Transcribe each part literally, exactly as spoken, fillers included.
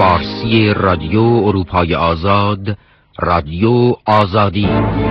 فارسی رادیو اروپای آزاد، رادیو آزادی.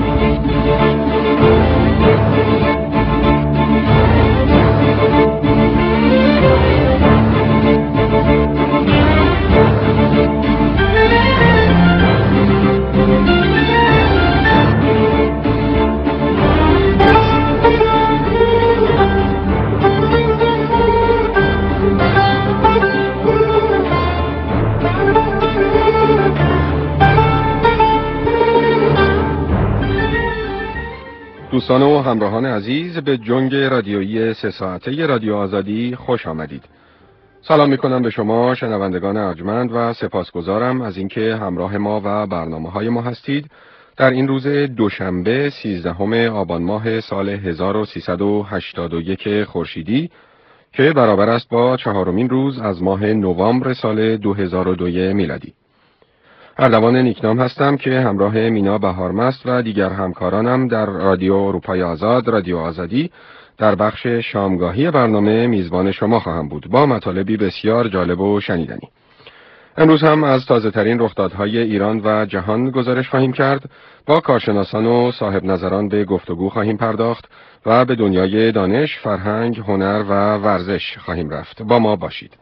دوستان و همراهان عزیز، به جنگ رادیویی سه ساعته رادیو آزادی خوش آمدید. سلام میکنم به شما شنوندگان ارجمند و سپاسگزارم از اینکه همراه ما و برنامه‌های ما هستید در این روز دوشنبه سیزدهم آبان ماه سال هزار و سیصد و هشتاد و یک خورشیدی که برابر است با چهارمین روز از ماه نوامبر سال دو هزار و دو میلادی. اردوان نیکنام هستم که همراه مینا بهارمست و دیگر همکارانم در رادیو اروپای آزاد، رادیو آزادی، در بخش شامگاهی برنامه میزبان شما خواهم بود با مطالبی بسیار جالب و شنیدنی. امروز هم از تازه ترین رخدادهای ایران و جهان گزارش خواهیم کرد، با کارشناسان و صاحب نظران به گفتگو خواهیم پرداخت و به دنیای دانش، فرهنگ، هنر و ورزش خواهیم رفت. با ما باشید.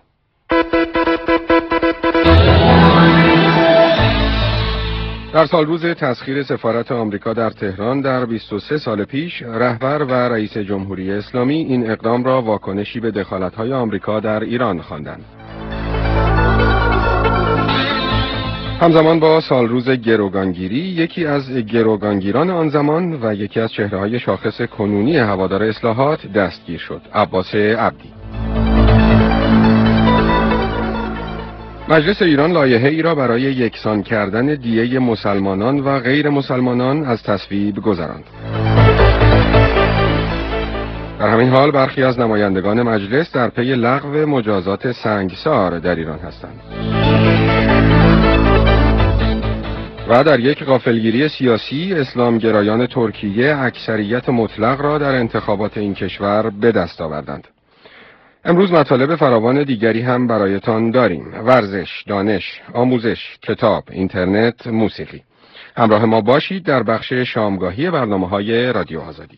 در سال روز تسخیر سفارت آمریکا در تهران در بیست و سه سال پیش، رهبر و رئیس جمهوری اسلامی این اقدام را واکنشی به دخالت‌های آمریکا در ایران خواندند. همزمان با سال روز گروگانگیری، یکی از گروگانگیران آن زمان و یکی از چهره‌های شاخص کنونی هوادار اصلاحات دستگیر شد، عباس عبدی. مجلس ایران لایحه ای را برای یکسان کردن دیه مسلمانان و غیر مسلمانان از تصویب گذراند. در همین حال برخی از نمایندگان مجلس در پی لغو مجازات سنگسار در ایران هستند. و در یک غافلگیری سیاسی، اسلامگرایان ترکیه اکثریت مطلق را در انتخابات این کشور به دست آوردند. امروز مطالب فراوان دیگری هم برایتان داریم: ورزش، دانش، آموزش، کتاب، اینترنت، موسیقی. همراه ما باشید در بخش شامگاهی برنامه‌های رادیو آزادی.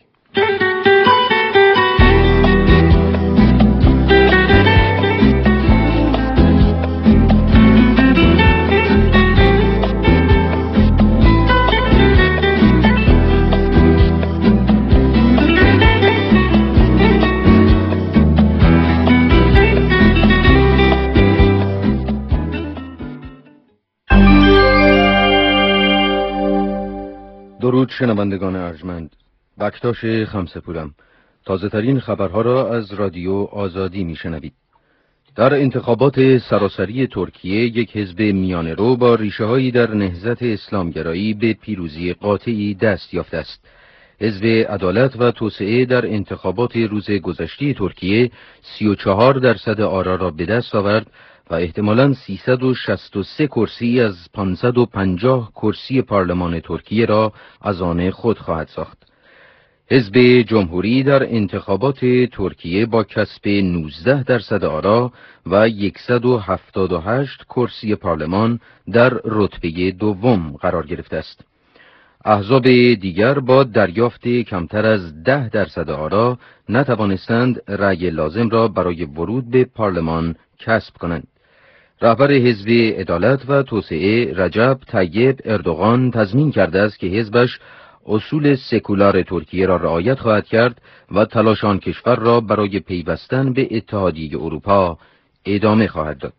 درود شنوندگان ارجمند، بکتاش خمسه‌پورم. تازه ترین خبرها را از رادیو آزادی میشنوید. در انتخابات سراسری ترکیه، یک حزب میانه رو با ریشه هایی در نهضت اسلامگرایی به پیروزی قاطعی دست یافته است. حزب عدالت و توسعه در انتخابات روز گذشته ترکیه سی و چهار درصد آرا را به دست آورد و احتمالاً سیصد و شصت و سه کرسی از پانصد و پنجاه کرسی پارلمان ترکیه را از آن خود خواهد ساخت. حزب جمهوری در انتخابات ترکیه با کسب نوزده درصد آرا و صد و هفتاد و هشت کرسی پارلمان در رتبه دوم قرار گرفته است. احزاب دیگر با دریافت کمتر از ده درصد آرا نتوانستند رأی لازم را برای ورود به پارلمان کسب کنند. رهبر حزب عدالت و توسعه رجب طیب اردوغان تضمین کرده است که حزبش اصول سکولار ترکیه را رعایت خواهد کرد و تلاش آن کشور را برای پیوستن به اتحادیه اروپا ادامه خواهد داد.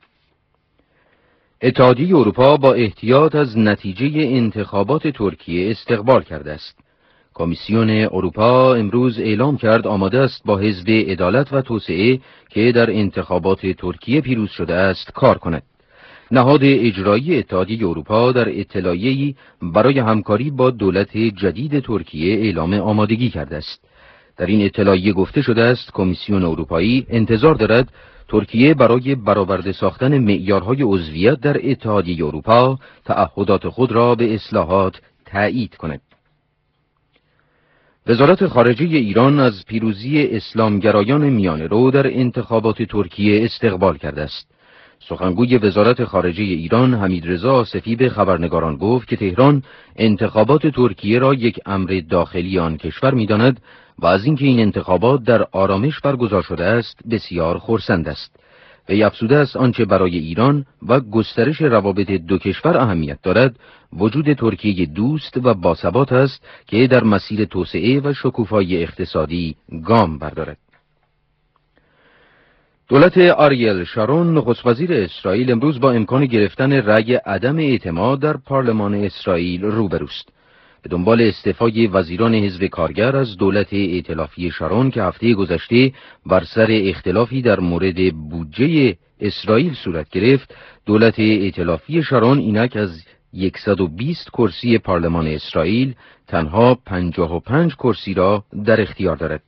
اتحادیه اروپا با احتیاط از نتیجه انتخابات ترکیه استقبال کرده است. کمیسیون اروپا امروز اعلام کرد آماده است با حزب عدالت و توسعه که در انتخابات ترکیه پیروز شده است کار کند. نهاد اجرایی اتحادیه اروپا در اطلاعیه‌ای برای همکاری با دولت جدید ترکیه اعلام آمادگی کرده است. در این اطلاعیه گفته شده است کمیسیون اروپایی انتظار دارد ترکیه برای برآورده ساختن معیارهای عضویت در اتحادیه اروپا تعهدات خود را به اصلاحات تأیید کند. وزارت خارجه ایران از پیروزی اسلامگرایان میانه رو در انتخابات ترکیه استقبال کرده است. سخنگوی وزارت خارجه ایران حمیدرضا آصفی به خبرنگاران گفت که تهران انتخابات ترکیه را یک امر داخلی آن کشور می‌داند و از اینکه این انتخابات در آرامش برگزار شده است بسیار خرسند است. وی افزوده است آنچه برای ایران و گسترش روابط دو کشور اهمیت دارد وجود ترکیه دوست و باثبات است که در مسیر توسعه و شکوفایی اقتصادی گام بردارد. دولت آریل شارون نخست وزیر اسرائیل امروز با امکان گرفتن رأی عدم اعتماد در پارلمان اسرائیل روبروست. به دنبال استعفای وزیران حزب کارگر از دولت ائتلافی شارون که هفته گذشته بر سر اختلافی در مورد بودجه اسرائیل صورت گرفت، دولت ائتلافی شارون اینک از صد و بیست کرسی پارلمان اسرائیل تنها پنجاه و پنج کرسی را در اختیار دارد.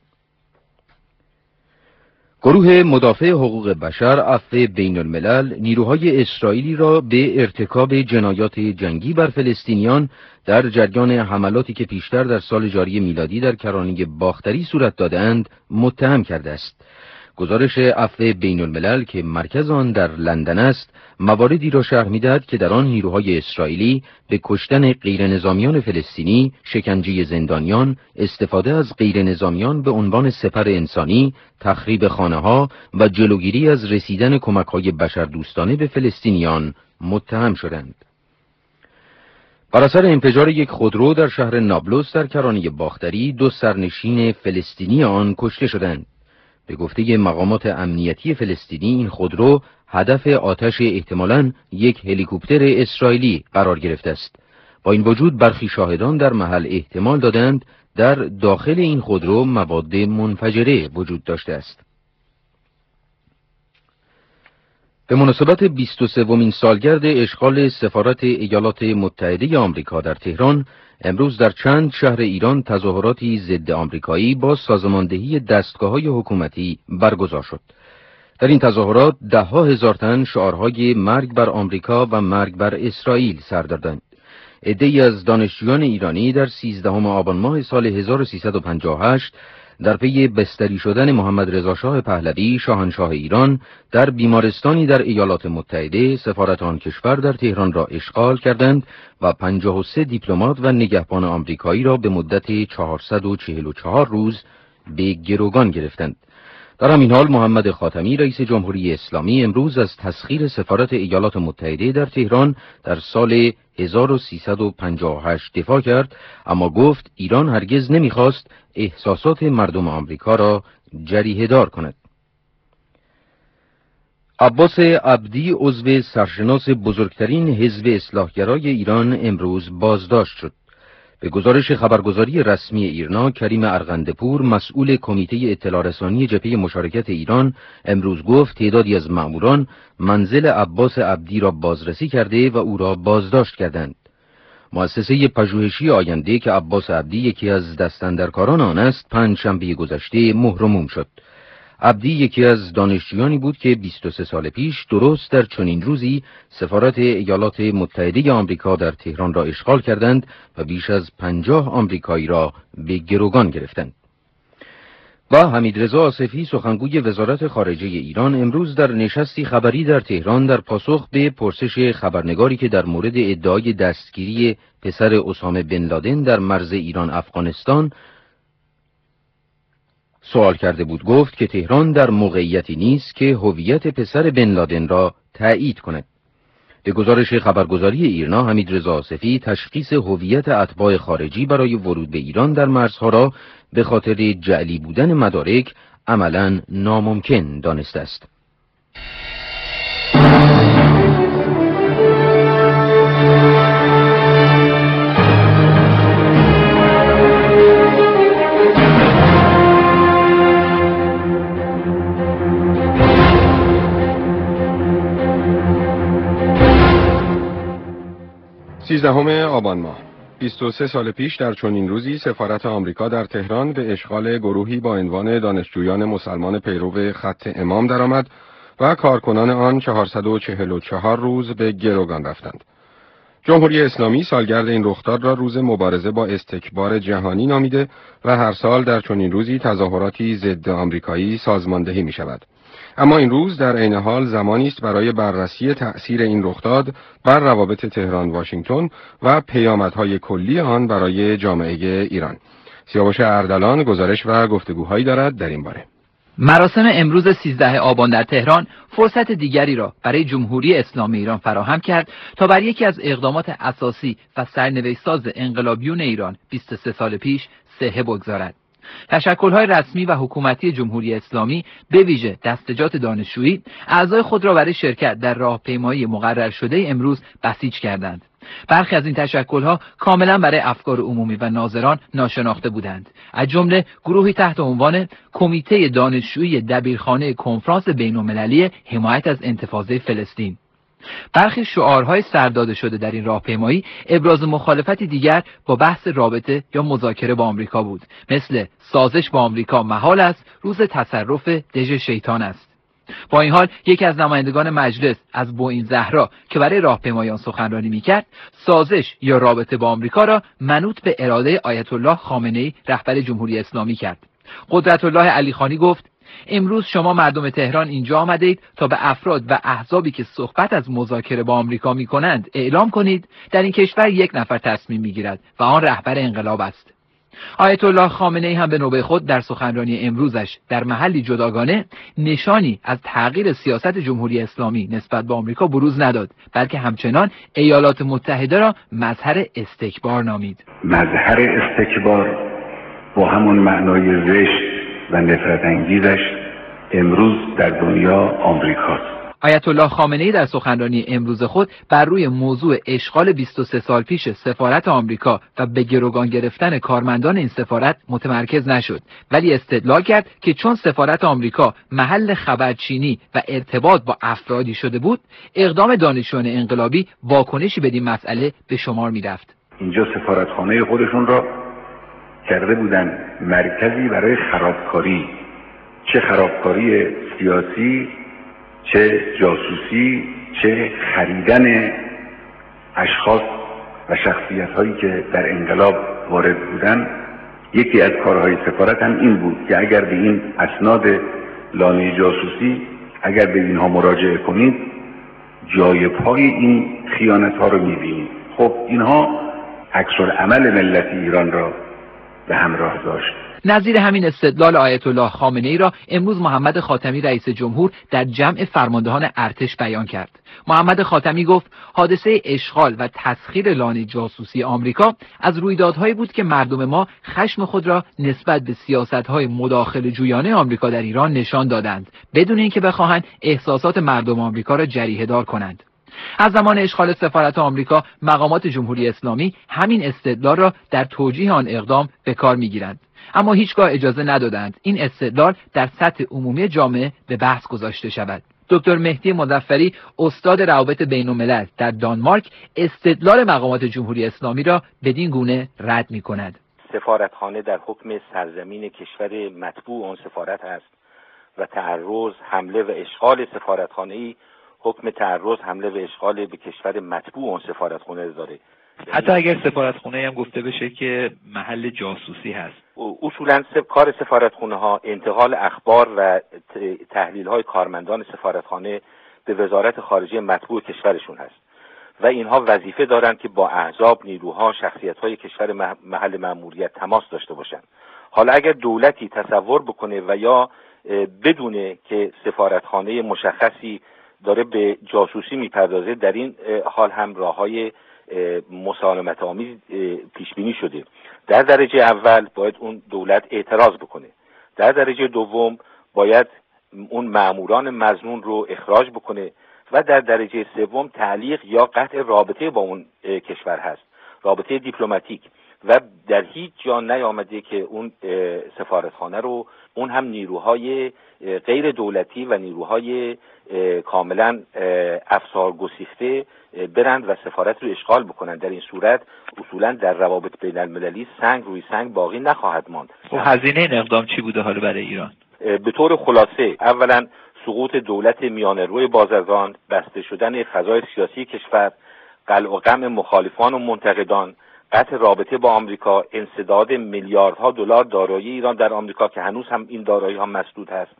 گروه مدافع حقوق بشر عفو بین الملل نیروهای اسرائیلی را به ارتکاب جنایات جنگی بر فلسطینیان در جریان حملاتی که پیشتر در سال جاری میلادی در کرانه باختری صورت دادند متهم کرده است. گزارش عفو بین الملل که مرکز آن در لندن است، مواردی را شرح می‌دهد که در آن نیروهای اسرائیلی به کشتن غیرنظامیان فلسطینی، شکنجه زندانیان، استفاده از غیرنظامیان به عنوان سپر انسانی، تخریب خانه‌ها و جلوگیری از رسیدن کمک‌های بشردوستانه به فلسطینیان متهم شدند. بر اثر انفجار یک خودرو در شهر نابلس در کرانه باختری، دو سرنشین فلسطینی آن کشته شدند. به گفته مقامات امنیتی فلسطینی این خودرو هدف آتش احتمالاً یک هلیکوپتر اسرائیلی قرار گرفته است. با این وجود برخی شاهدان در محل احتمال دادند در داخل این خودرو مواد منفجره وجود داشته است. به مناسبت بیست و سومین سالگرد اشغال سفارت ایالات متحده آمریکا در تهران، امروز در چند شهر ایران تظاهراتی ضد آمریکایی با سازماندهی دستگاه‌های حکومتی برگزار شد. در این تظاهرات ده ها هزار تن شعارهای مرگ بر آمریکا و مرگ بر اسرائیل سر دادند. عده‌ای از دانشجویان ایرانی در سیزدهم آبان ماه سال هزار و سیصد و پنجاه و هشت در پی بستری شدن محمد رضا شاه پهلوی شاهنشاه ایران در بیمارستانی در ایالات متحده سفارت آن کشور در تهران را اشغال کردند و پنجاه و سه دیپلمات و نگهبان آمریکایی را به مدت چهارصد و چهل و چهار روز به گروگان گرفتند. در همین حال محمد خاتمی رئیس جمهوری اسلامی امروز از تسخیر سفارت ایالات متحده در تهران در سال هزار و سیصد و پنجاه و هشت دفاع کرد، اما گفت ایران هرگز نمیخواست احساسات مردم آمریکا را جریحه دار کند. عباس عبدی عضو سرشناس بزرگترین حزب اصلاحگرای ایران امروز بازداشت شد. به گزارش خبرگزاری رسمی ایرنا، کریم ارغندپور مسئول کمیته اطلاع رسانی جبهه مشارکت ایران امروز گفت تعدادی از مأموران منزل عباس عبدی را بازرسی کرده و او را بازداشت کردند. مؤسسه پژوهشی آینده که عباس عبدی یکی از دستاندرکاران آن است، پنجشنبه گذشته مهر و موم شد. عبدی یکی از دانشجویانی بود که بیست و سه سال پیش درست در چنین روزی سفارت ایالات متحده آمریکا در تهران را اشغال کردند و بیش از پنجاه آمریکایی را به گروگان گرفتند. و حمیدرضا آصفی سخنگوی وزارت خارجه ایران امروز در نشستی خبری در تهران در پاسخ به پرسش خبرنگاری که در مورد ادعای دستگیری پسر اسامه بن لادن در مرز ایران افغانستان سوال کرده بود گفت که تهران در موقعیتی نیست که هویت پسر بن لادن را تایید کند. به گزارش خبرگزاری ایرنا، حمیدرضا آصفی تشخیص هویت اتباع خارجی برای ورود به ایران در مرزها را به خاطر جعلی بودن مدارک عملاً ناممکن دانسته است. سیزدهم آبان ماه، بیست و سه سال پیش در چنین روزی سفارت آمریکا در تهران به اشغال گروهی با عنوان دانشجویان مسلمان پیرو خط امام درآمد و کارکنان آن چهارصد و چهل و چهار روز به گروگان رفتند. جمهوری اسلامی سالگرد این رخداد را روز مبارزه با استکبار جهانی نامیده و هر سال در چنین روزی تظاهراتی ضد آمریکایی سازماندهی می شود. اما این روز در عین حال زمانی است برای بررسی تأثیر این رخداد بر روابط تهران واشنگتن و پیامدهای کلی آن برای جامعه ایران. سیاوش اردلان گزارش و گفتگوهایی دارد در این باره. مراسم امروز سیزده آبان در تهران فرصت دیگری را برای جمهوری اسلامی ایران فراهم کرد تا بر یکی از اقدامات اساسی و سرنوشت‌ساز انقلابیون ایران بیست و سه سال پیش صحه بگذارد. تشکل‌های رسمی و حکومتی جمهوری اسلامی به ویژه دستجات دانشجویی اعضای خود را برای شرکت در راهپیمایی مقرر شده امروز بسیج کردند. برخی از این تشکل‌ها کاملا برای افکار عمومی و ناظران ناشناخته بودند، از جمله گروهی تحت عنوان کمیته دانشجویی دبیرخانه کنفرانس بین‌المللی حمایت از انتفاضه فلسطین. برخی شعارهای سرداده شده در این راهپیمایی ابراز مخالفتی دیگر با بحث رابطه یا مذاکره با آمریکا بود، مثل سازش با آمریکا محال است، روز تصرف دژ شیطان است. با این حال یکی از نمایندگان مجلس از بوئین زهرا که برای راهپیمایان سخنرانی میکرد، سازش یا رابطه با آمریکا را منوط به اراده آیت الله خامنه‌ای رهبر جمهوری اسلامی کرد. قدرت الله علی خانی گفت: امروز شما مردم تهران اینجا آمدید تا به افراد و احزابی که صحبت از مذاکره با آمریکا میکنند اعلام کنید در این کشور یک نفر تصمیم میگیرد و آن رهبر انقلاب است. آیت الله خامنه‌ای هم به نوبه خود در سخنرانی امروزش در محلی جداگانه نشانی از تغییر سیاست جمهوری اسلامی نسبت به آمریکا بروز نداد، بلکه همچنان ایالات متحده را مظهر استکبار نامید. مظهر استکبار با همون معنای زشت و نفرت انگیزش امروز در دنیا آمریکاست. آیت الله خامنه‌ای در سخنرانی امروز خود بر روی موضوع اشغال بیست و سه سال پیش سفارت آمریکا و به گروگان گرفتن کارمندان این سفارت متمرکز نشد، ولی استدلال کرد که چون سفارت آمریکا محل خبرچینی و ارتباط با افرادی شده بود، اقدام دانشجویان انقلابی واکنشی به این مسئله به شمار می‌رفت. اینجا سفارتخانه خودشون را کرده بودن مرکزی برای خرابکاری، چه خرابکاری سیاسی، چه جاسوسی، چه خریدن اشخاص و شخصیت‌هایی که در انقلاب وارد بودن. یکی از کارهای سفارت هم این بود که اگر به این اسناد لانه جاسوسی اگر به اینها مراجعه کنید جای پای این خیانت‌ها رو می‌بینید. خب اینها عکس‌العمل ملت ایران را به همراه داشت. نظیر همین استدلال آیت الله خامنه‌ای را امروز محمد خاتمی رئیس جمهور در جمع فرماندهان ارتش بیان کرد. محمد خاتمی گفت حادثه اشغال و تسخیر لانه جاسوسی آمریکا از رویدادهایی بود که مردم ما خشم خود را نسبت به سیاست‌های مداخله جویانه آمریکا در ایران نشان دادند، بدون اینکه بخواهند احساسات مردم آمریکا را جریحه دار کنند. از زمان اشغال سفارت آمریکا مقامات جمهوری اسلامی همین استدلال را در توجیه آن اقدام به کار می‌گیرند، اما هیچگاه اجازه ندادند این استدلال در سطح عمومی جامعه به بحث گذاشته شود. دکتر مهدی مظفری استاد روابط بین‌الملل در دانمارک استدلال مقامات جمهوری اسلامی را بدین گونه رد می‌کند. سفارتخانه در حکم سرزمین کشور مطبوع آن سفارت است و تعرض، حمله و اشغال سفارتخانه‌ای حکم تعرض، حمله و اشغال به کشور مطبوع آن سفارتخانه داره. حتی اگر سفارتخانه هم گفته بشه که محل جاسوسی هست. اصولاً کار سفارتخانه ها انتقال اخبار و تحلیل های کارمندان سفارتخانه به وزارت خارجه مطبوع کشورشون هست و اینها وظیفه دارند که با احزاب، نیروها، شخصیت های کشور محل مأموریت تماس داشته باشند. حالا اگر دولتی تصور بکنه و یا بدونه که سفارتخانه مشخصی داره به جاسوسی میپردازه، در این حال هم راههای مسالمت آمیز پیش بینی شده. در درجه اول باید اون دولت اعتراض بکنه، در درجه دوم باید اون مأموران مظنون رو اخراج بکنه و در درجه سوم تعلیق یا قطع رابطه با اون کشور هست، رابطه دیپلماتیک، و در هیچ جا نیامده که اون سفارتخانه رو اون هم نیروهای غیر دولتی و نیروهای کاملا افسار گسیخته برند و سفارت رو اشغال بکنن. در این صورت اصولا در روابط بین المللی سنگ روی سنگ باقی نخواهد ماند. خب هزینه این اقدام چی بوده حالا برای ایران؟ به طور خلاصه اولا سقوط دولت میانه روی بازرگان، بسته شدن فضای سیاسی کشور، قلع و قمع مخالفان و منتقدان، قطع رابطه با آمریکا، انسداد میلیاردها دلار دارایی ایران در آمریکا که هنوز هم این دارایی ها مسدود هست،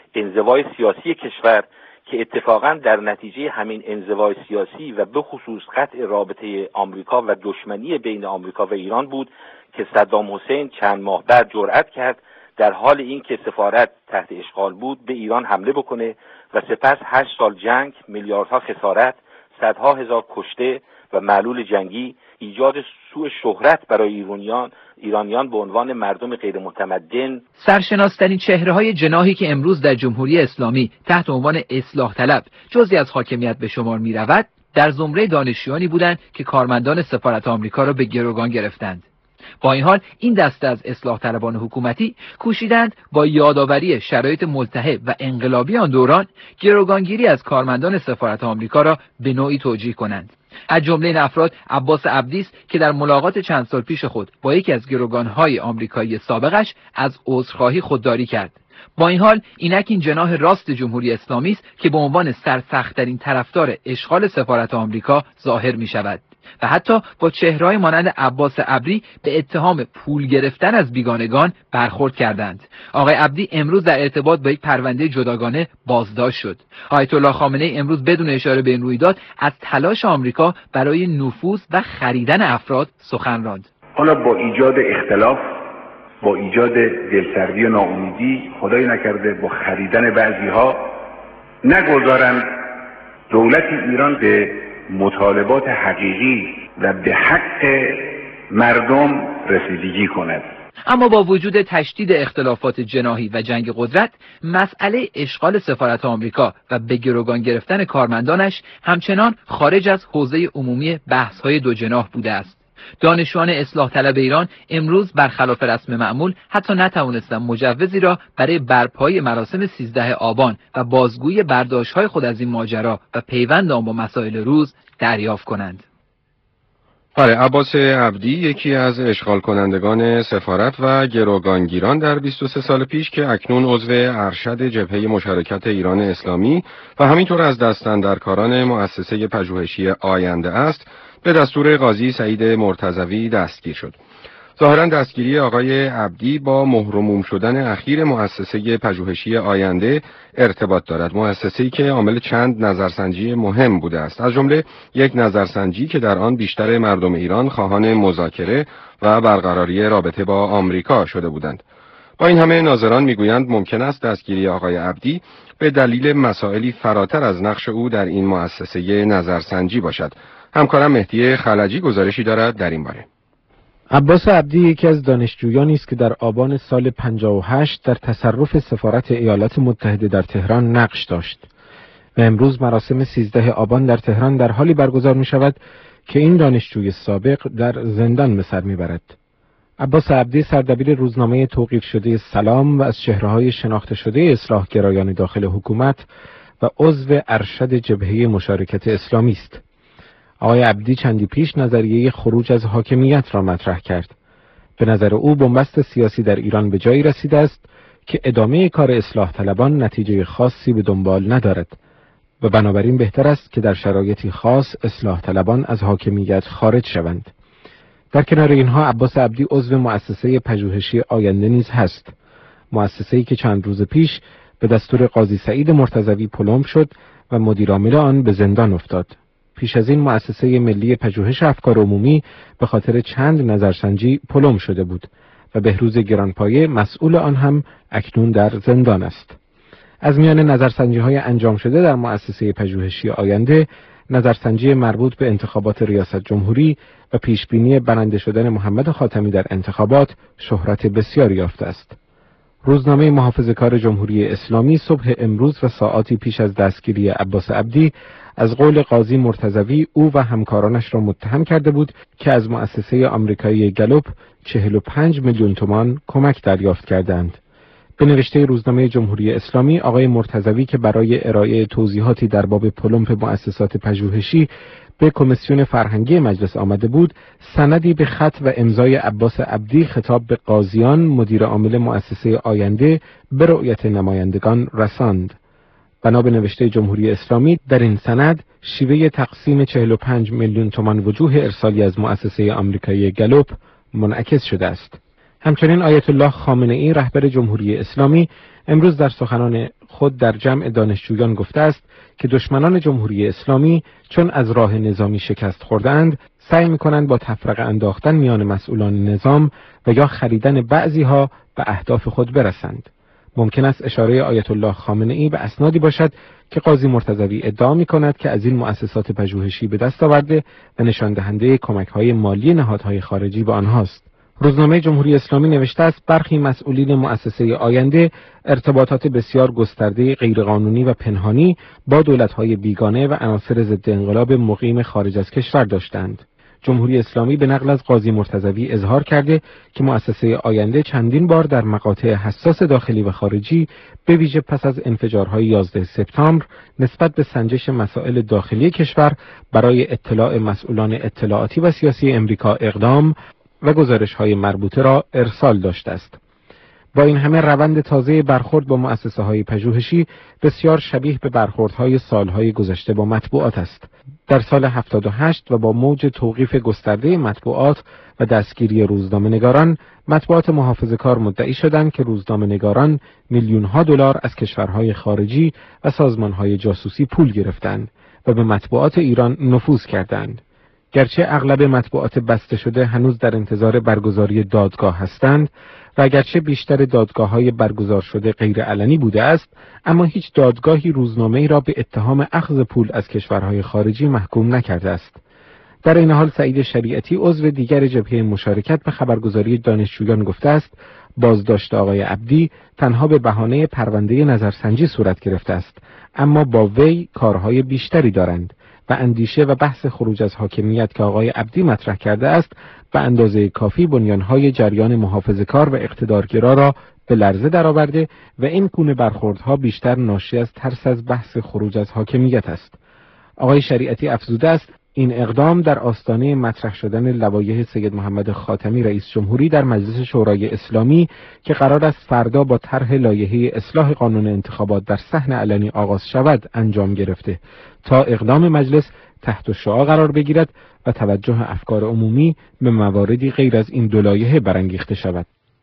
انزوای سیاسی کشور که اتفاقا در نتیجه همین انزوای سیاسی و به خصوص قطع رابطه آمریکا و دشمنی بین آمریکا و ایران بود که صدام حسین چند ماه بعد جرأت کرد در حال اینکه سفارت تحت اشغال بود به ایران حمله بکنه و سپس هشت سال جنگ، میلیاردها خسارت، صدها هزار کشته و معلول جنگی، ایجاد سوء شهرت برای ایرانیان ایرانیان به عنوان مردم غیر متمدن. سرشناس‌ترین چهره‌های جناحی که امروز در جمهوری اسلامی تحت عنوان اصلاح طلب جزئی از حاکمیت به شمار می‌رود، در زمره دانشجویانی بودند که کارمندان سفارت آمریکا را به گروگان گرفتند. با این حال این دسته از اصلاح طلبان حکومتی کوشیدند با یادآوری شرایط ملتهب و انقلابی آن دوران گروگانگیری از کارمندان سفارت آمریکا را به نوعی توجیه کنند. از جمله این افراد عباس عبدی است که در ملاقات چند سال پیش خود با یکی از گروگان‌های آمریکایی سابقش از عذرخواهی خودداری کرد. با این حال اینک این جناح راست جمهوری اسلامی است که به عنوان سرسخت‌ترین طرفدار اشغال سفارت آمریکا ظاهر می‌شود و حتی با چهره‌های مانند عباس عبری به اتهام پول گرفتن از بیگانگان برخورد کردند. آقای عبدی امروز در ارتباط با یک پرونده جداگانه بازداشت شد. آیت الله خامنه‌ای امروز بدون اشاره به این رویداد از تلاش آمریکا برای نفوذ و خریدن افراد سخن راند. حالا با ایجاد اختلاف، با ایجاد دلسردی و ناامیدی، خدای نکرده با خریدن بعضی‌ها، نگذارند دولت ایران به مطالبات حقیقی و به حق مردم رسیدگی کند. اما با وجود تشدید اختلافات جناحی و جنگ قدرت، مسئله اشغال سفارت آمریکا و به گروگان گرفتن کارمندانش همچنان خارج از حوزه عمومی بحث‌های دو جناح بوده است. دانشجویان اصلاح طلب ایران امروز برخلاف رسم معمول حتی نتوانستند مجوزی را برای برپایی مراسم سیزده آبان و بازگویی برداشت‌های خود از این ماجرا و پیوند آن با مسائل روز دریافت کنند. بله، عباس عبدی یکی از اشغال کنندگان سفارت و گروگانگیران در بیست و سه سال پیش که اکنون عضو ارشد جبهه مشارکت ایران اسلامی و همینطور از دستاندرکاران مؤسسه پژوهشی آینده است، به دستور قاضی سعید مرتضوی دستگیر شد. ظاهرا دستگیری آقای عبدی با مهرموم شدن اخیر مؤسسه پژوهشی آینده ارتباط دارد. مؤسسه‌ای که عامل چند نظرسنجی مهم بوده است، از جمله یک نظرسنجی که در آن بیشتر مردم ایران خواهان مذاکره و برقراری رابطه با آمریکا شده بودند. با این همه ناظران میگویند ممکن است دستگیری آقای عبدی به دلیل مسائلی فراتر از نقش او در این مؤسسه نظرسنجی باشد. همکارم مهدی خلجی گزارشی دارد در این باره. عباس عبدی یکی از دانشجویانی است که در آبان سال پنجاه و هشت در تصرف سفارت ایالات متحده در تهران نقش داشت و امروز مراسم سیزده آبان در تهران در حالی برگزار می شود که این دانشجوی سابق در زندان به سر می برد. عباس عبدی سردبیر روزنامه توقیف شده سلام و از چهره‌های شناخته شده اصلاح گرایان داخل حکومت و عضو ارشد جبهه مشارکت اسلامی است. آقای عبدی چندی پیش نظریه خروج از حاکمیت را مطرح کرد. به نظر او بنبست سیاسی در ایران به جایی رسیده است که ادامه کار اصلاح طلبان نتیجه خاصی به دنبال ندارد و بنابراین بهتر است که در شرایطی خاص اصلاح طلبان از حاکمیت خارج شوند. در کنار اینها عباس عبدی عضو مؤسسه پژوهشی آینده نیز هست. مؤسسه‌ای که چند روز پیش به دستور قاضی سعید مرتضوی پلم شد و مدیر عامل آن به زندان افتاد. پیش از این مؤسسه ملی پژوهش افکار عمومی به خاطر چند نظرسنجی پلم شده بود و بهروز گرانپایه مسئول آن هم اکنون در زندان است. از میان نظرسنجی های انجام شده در مؤسسه پژوهشی آینده، نظرسنجی مربوط به انتخابات ریاست جمهوری و پیشبینی برنده شدن محمد خاتمی در انتخابات شهرت بسیاری یافته است. روزنامه محافظه‌کار جمهوری اسلامی صبح امروز و ساعاتی پیش از دستگیری عباس عبدی از قول قاضی مرتضوی او و همکارانش را متهم کرده بود که از مؤسسه آمریکایی گلوب چهل و پنج میلیون تومان کمک دریافت کردند. به نوشته روزنامه جمهوری اسلامی، آقای مرتضوی که برای ارائه توضیحاتی در باب پلمپ مؤسسات پژوهشی به کمیسیون فرهنگی مجلس آمده بود، سندی به خط و امضای عباس عبدی خطاب به قاضیان مدیر عامل مؤسسه آینده به رؤیت نمایندگان رساند. بنا به نوشته جمهوری اسلامی در این سند شیوه تقسیم چهل و پنج میلیون تومان وجوه ارسالی از مؤسسه آمریکایی گلوب منعکس شده است. همچنین آیت الله خامنه ای رهبر جمهوری اسلامی امروز در سخنان خود در جمع دانشجویان گفته است که دشمنان جمهوری اسلامی چون از راه نظامی شکست خوردند، سعی می‌کنند با تفرقه انداختن میان مسئولان نظام و یا خریدن بعضی‌ها به اهداف خود برسند. ممکن است اشاره آیت الله خامنه ای به اسنادی باشد که قاضی مرتضوی ادعا می‌کند که از این مؤسسات پژوهشی به دست آورده و نشان دهنده کمک‌های مالی نهادهای خارجی به آنهاست. روزنامه جمهوری اسلامی نوشته است برخی مسئولین مؤسسه آینده ارتباطات بسیار گسترده غیرقانونی و پنهانی با دولت‌های بیگانه و عناصر ضد انقلاب مقیم خارج از کشور داشتند. جمهوری اسلامی به نقل از قاضی مرتضوی اظهار کرده که مؤسسه آینده چندین بار در مقاطع حساس داخلی و خارجی به ویژه پس از انفجارهای یازده سپتامبر نسبت به سنجش مسائل داخلی کشور برای اطلاع مسئولان اطلاعاتی و سیاسی امریکا اقدام و گزارش‌های مربوطه را ارسال داشته است. با این همه روند تازه برخورد با مؤسسه‌های پژوهشی بسیار شبیه به برخوردهای سالهای گذشته با مطبوعات است. در سال هفتاد و هشت و با موج توقیف گسترده مطبوعات و دستگیری روزنامه‌نگاران، مطبوعات محافظه‌کار مدعی شدند که روزنامه‌نگاران میلیون‌ها دلار از کشورهای خارجی و سازمان‌های جاسوسی پول گرفتند و به مطبوعات ایران نفوذ کردند. گرچه اغلب مطبوعات بسته شده هنوز در انتظار برگزاری دادگاه هستند و اگرچه بیشتر دادگاه‌های برگزار شده غیر علنی بوده است، اما هیچ دادگاهی روزنامه‌ای را به اتهام اخذ پول از کشورهای خارجی محکوم نکرده است. در این حال سعید شریعتی عضو دیگر جبهه مشارکت به خبرگزاری دانشجویان گفته است بازداشت آقای عبدی تنها به بهانه پرونده نظرسنجی صورت گرفته است، اما با وی کارهای بیشتری دارند و اندیشه و بحث خروج از حاکمیت که آقای عبدی مطرح کرده است به اندازه کافی بنیانهای جریان محافظه‌کار و اقتدارگرا را به لرزه درآورده و این گونه برخوردها بیشتر ناشی از ترس از بحث خروج از حاکمیت است. آقای شریعتی افزوده است این اقدام در آستانه مطرح شدن لوایح سید محمد خاتمی رئیس جمهوری در مجلس شورای اسلامی که قرار است فردا با طرح لایحه اصلاح قانون انتخابات در صحن علنی آغاز شود انجام گرفته تا اقدام مجلس تحت شعاع قرار بگیرد و توجه افکار عمومی به مواردی غیر از این دو لایحه برانگیخته شود.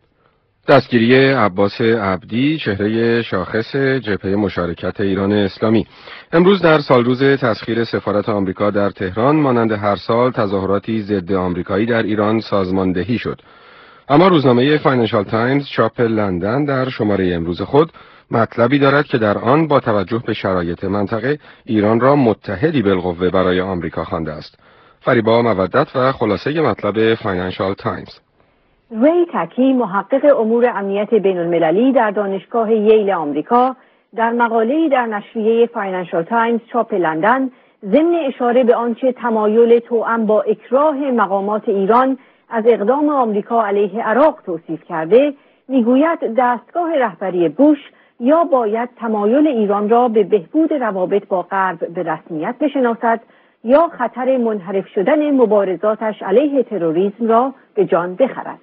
دستگیری عباس عبدی، چهره شاخص جبهه مشارکت ایران اسلامی. امروز در سالروز تسخیر سفارت آمریکا در تهران مانند هر سال تظاهراتی ضد آمریکایی در ایران سازماندهی شد. اما روزنامه فاینانشال تایمز چاپ لندن در شماره امروز خود مطلبی دارد که در آن با توجه به شرایط منطقه ایران را متحدی بالقوه برای آمریکا خوانده است. فریبا مودت و خلاصه مطلب فاینانشال تایمز. ری تکی، محقق امور امنیت بین المللی در دانشگاه ییل آمریکا، در مقاله‌ای در نشریه فاینانشال تایمز چاپ لندن ضمن اشاره به آنچه تمایل توأم با اکراه مقامات ایران از اقدام آمریکا علیه عراق توصیف کرده، میگوید دستگاه رهبری بوش یا باید تمایل ایران را به بهبود روابط با غرب به رسمیت بشناسد یا خطر منحرف شدن مبارزاتش علیه تروریسم را به جان بخرد.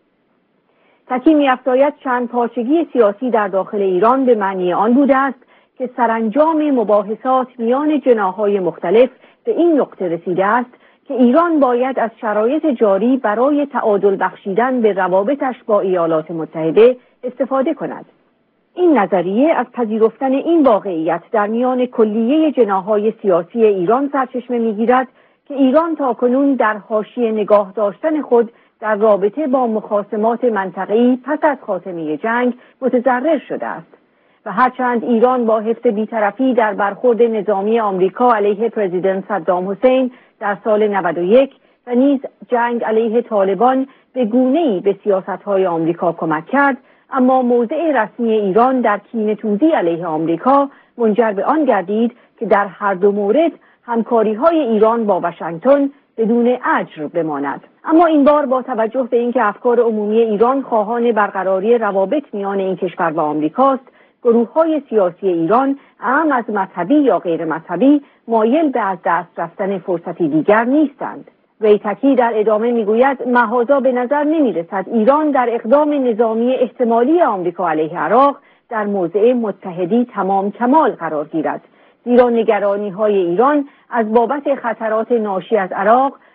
تکی می‌افزاید چند پارچگی سیاسی در داخل ایران به معنی آن بوده است که سرانجام مباحثات میان جناح‌های مختلف به این نقطه رسیده است که ایران باید از شرایط جاری برای تعادل بخشیدن به روابطش با ایالات متحده استفاده کند. این نظریه از پذیرفتن این واقعیت در میان کلیه جناح‌های سیاسی ایران سرچشمه می‌گیرد که ایران تاکنون در حاشیه نگاه داشتن خود در رابطه با مخاصمات منطقه‌ای پس از خاتمه جنگ متضرر شده است و هرچند ایران با حفظ بی‌طرفی در برخورد نظامی آمریکا علیه پرزیدنت صدام حسین در سال نود و یک و نیز جنگ علیه طالبان به گونه‌ای به سیاست‌های آمریکا کمک کرد، اما موضع رسمی ایران در کینه‌توزی علیه آمریکا منجر به آن گردید که در هر دو مورد همکاری‌های ایران با واشنگتن بدون اجر بماند. اما این بار با توجه به اینکه افکار عمومی ایران خواهان برقراری روابط میان این کشور و آمریکاست، گروه‌های سیاسی ایران اعم از مذهبی یا غیر مذهبی مایل به از دست رفتن فرصتی دیگر نیستند. ری تکی در ادامه میگوید مهازا به نظر نمیرسد ایران در اقدام نظامی احتمالی آمریکا علیه عراق در موضع متحدی تمام کمال قرار گیرد، زیرا نگرانی‌های ایران از بابت خطرات ناشی از عراق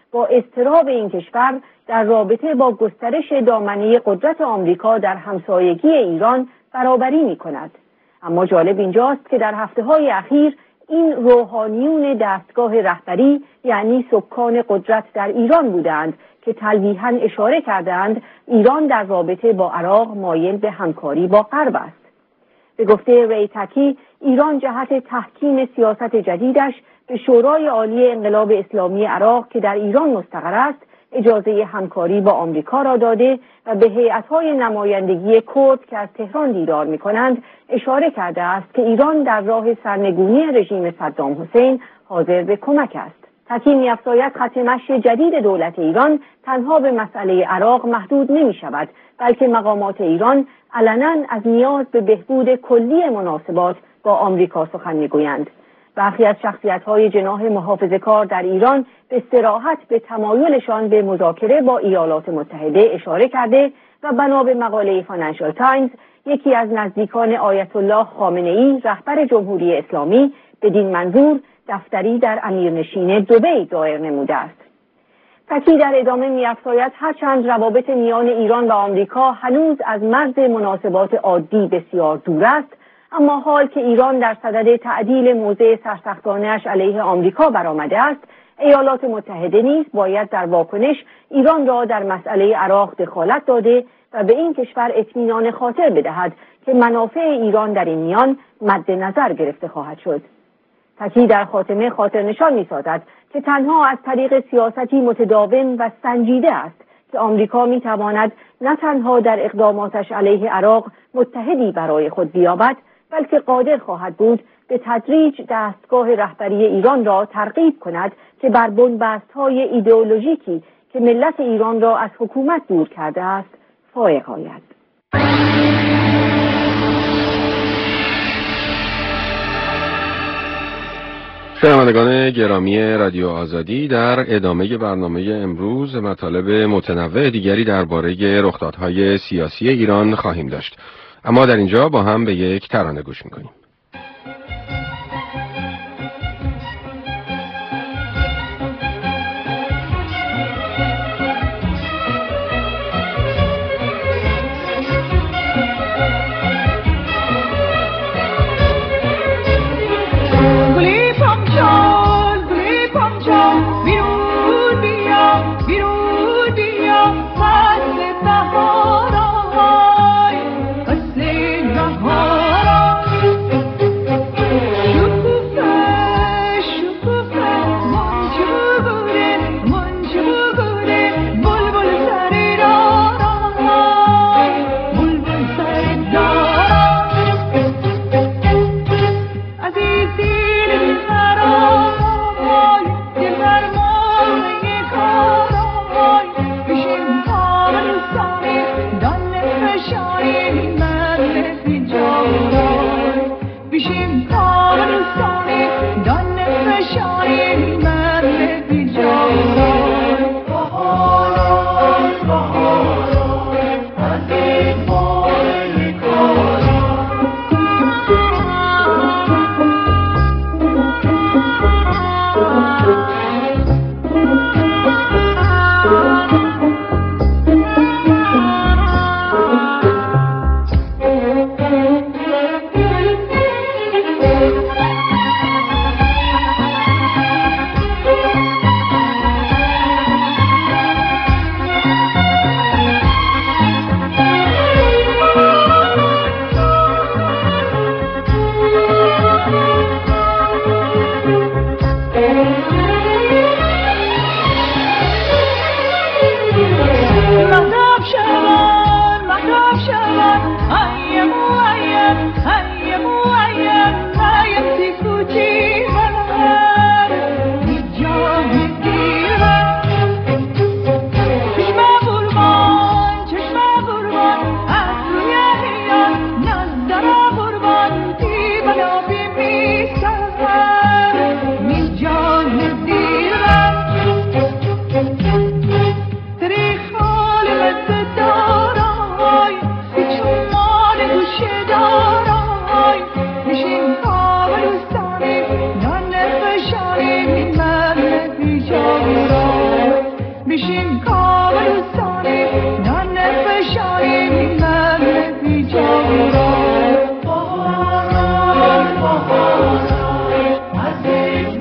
با اضطراب این کشور در رابطه با گسترش دامنه قدرت آمریکا در همسایگی ایران برابری می‌کند. اما جالب اینجاست که در هفته‌های اخیر این روحانیون دستگاه رهبری یعنی سکان قدرت در ایران بودند که تلویحاً اشاره کردند ایران در رابطه با عراق مایل به همکاری با غرب است. به گفته ری تکی، ایران جهت تحکیم سیاست جدیدش به شورای عالی انقلاب اسلامی عراق که در ایران مستقر است اجازه همکاری با آمریکا را داده و به هیئت‌های نمایندگی کرد که از تهران دیدار می‌کنند اشاره کرده است که ایران در راه سرنگونی رژیم صدام حسین حاضر به کمک است. تکی می‌افزاید خط مشی جدید دولت ایران تنها به مسئله عراق محدود نمی‌شود، بلکه مقامات ایران علناً از نیاز به بهبود کلی مناسبات با آمریکا سخن می‌گویند. برخی از شخصیت‌های جناح محافظه‌کار در ایران به صراحت به تمایلشان به مذاکره با ایالات متحده اشاره کرده و بنا به مقاله فاینانشال تایمز یکی از نزدیکان آیت الله خامنه‌ای رهبر جمهوری اسلامی بدین منظور دفتری در امیرنشین دبی دایر نموده است. تکی در ادامه می‌افزاید هرچند روابط میان ایران و آمریکا هنوز از مرز مناسبات عادی بسیار دور است، اما حال که ایران در صدد تعدیل موضع سرسختانه‌اش علیه آمریکا برآمده است، ایالات متحده نیز باید در واکنش ایران را در مسئله عراق دخالت داده و به این کشور اطمینان خاطر بدهد که منافع ایران در این میان مد نظر گرفته خواهد شد. تکی در خاتمه خاطر نشان می‌سازد که تنها از طریق سیاستی متداوم و سنجیده است که آمریکا می‌تواند نه تنها در اقداماتش علیه عراق متحدی برای خود بیابد، بلکه قادر خواهد بود به تدریج دستگاه رهبری ایران را ترغیب کند که بر بنبست‌های ایدئولوژیکی که ملت ایران را از حکومت دور کرده است فائق آید. شنوندگان گرامی رادیو آزادی، در ادامه برنامه امروز مطالب متنوع دیگری درباره رخدادهای سیاسی ایران خواهیم داشت، اما در اینجا با هم به یک ترانه گوش میکنیم. Aziz dilim saray, dilber بشین کابلستانی نان بشاییم من بیجان را باران باران از این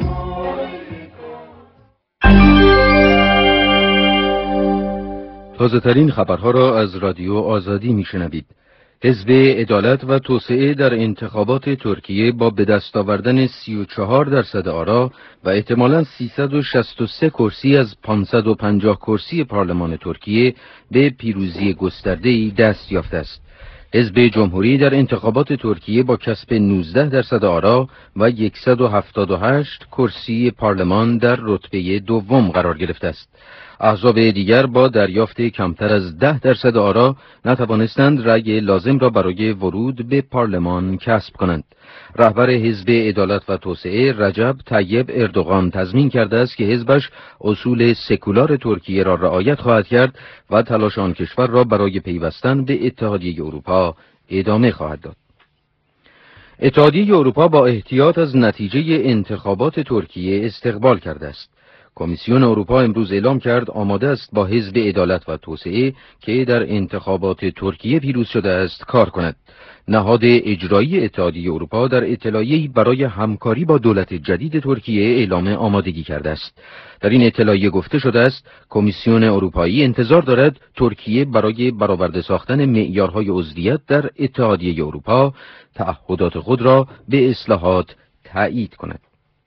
تازه ترین خبرها را از رادیو آزادی میشنوید. حزب عدالت و توسعه در انتخابات ترکیه با به دست آوردن سی و چهار درصد آرا و احتمالاً سیصد و شصت و سه کرسی از پانصد و پنجاه کرسی پارلمان ترکیه به پیروزی گسترده‌ای دست یافته است. حزب جمهوری در انتخابات ترکیه با کسب نوزده درصد آرا و صد و هفتاد و هشت کرسی پارلمان در رتبه دوم قرار گرفته است. احزاب دیگر با دریافت کمتر از ده درصد آرا نتوانستند رأی لازم را برای ورود به پارلمان کسب کنند. رهبر حزب عدالت و توسعه رجب طیب اردوغان تضمین کرده است که حزبش اصول سکولار ترکیه را رعایت خواهد کرد و تلاش آن کشور را برای پیوستن به اتحادیه اروپا ادامه خواهد داد. اتحادیه اروپا با احتیاط از نتیجه انتخابات ترکیه استقبال کرده است. کمیسیون اروپا امروز اعلام کرد آماده است با حزب عدالت و توسعه که در انتخابات ترکیه پیروز شده است کار کند. نهاد اجرایی اتحادیه اروپا در اطلاعیه‌ای برای همکاری با دولت جدید ترکیه اعلام آمادگی کرده است. در این اطلاعیه گفته شده است کمیسیون اروپایی انتظار دارد ترکیه برای برآورده ساختن معیارهای عضویت در اتحادیه اروپا تعهدات خود را به اصلاحات تأیید کند.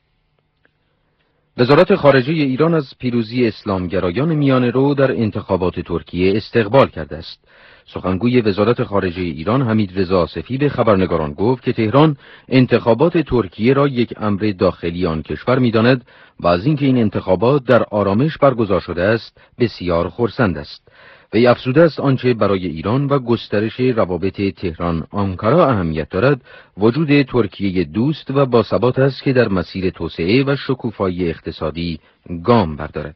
وزارت خارجه ایران از پیروزی اسلامگرایان میانه‌رو در انتخابات ترکیه استقبال کرده است. سخنگوی وزارت خارجه ایران حمید رضا آصفی به خبرنگاران گفت که تهران انتخابات ترکیه را یک امر داخلی آن کشور می‌داند و از اینکه این انتخابات در آرامش برگزار شده است بسیار خرسند است. وی افزوده است آنچه برای ایران و گسترش روابط تهران آنکارا اهمیت دارد وجود ترکیه دوست و باثبات است که در مسیر توسعه و شکوفایی اقتصادی گام بردارد.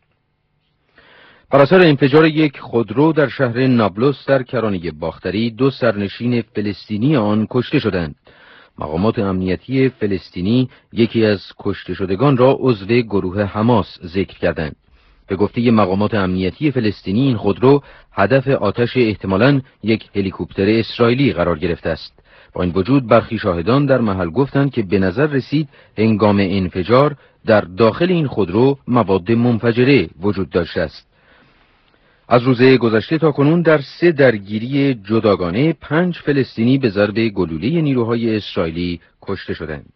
بر اثر انفجار یک خودرو در شهر نابلس در کرانه باختری دو سرنشین فلسطینی آن کشته شدند. مقامات امنیتی فلسطینی یکی از کشته شدگان را عضو گروه حماس ذکر کردند. به گفته مقامات امنیتی فلسطینی این خودرو هدف آتش احتمالاً یک هلیکوپتر اسرائیلی قرار گرفته است. با این وجود برخی شاهدان در محل گفتند که به نظر رسید هنگام انفجار در داخل این خودرو مواد منفجره وجود داشته است. از روز گذشته تا کنون در سه درگیری جداگانه پنج فلسطینی به ضرب گلوله نیروهای اسرائیلی کشته شدند.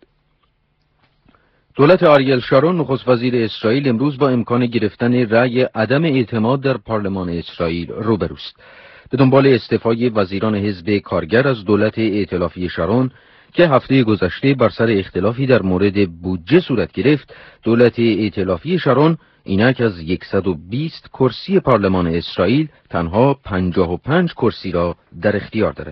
دولت آریل شارون نخست وزیر اسرائیل امروز با امکان گرفتن رأی عدم اعتماد در پارلمان اسرائیل روبروست. به دنبال استعفای وزیران حزب کارگر از دولت ائتلافی شارون که هفته گذشته بر سر اختلافی در مورد بودجه صورت گرفت، دولت ائتلافی شارون اینک از صد و بیست کرسی پارلمان اسرائیل تنها پنجاه و پنج کرسی را در اختیار دارد.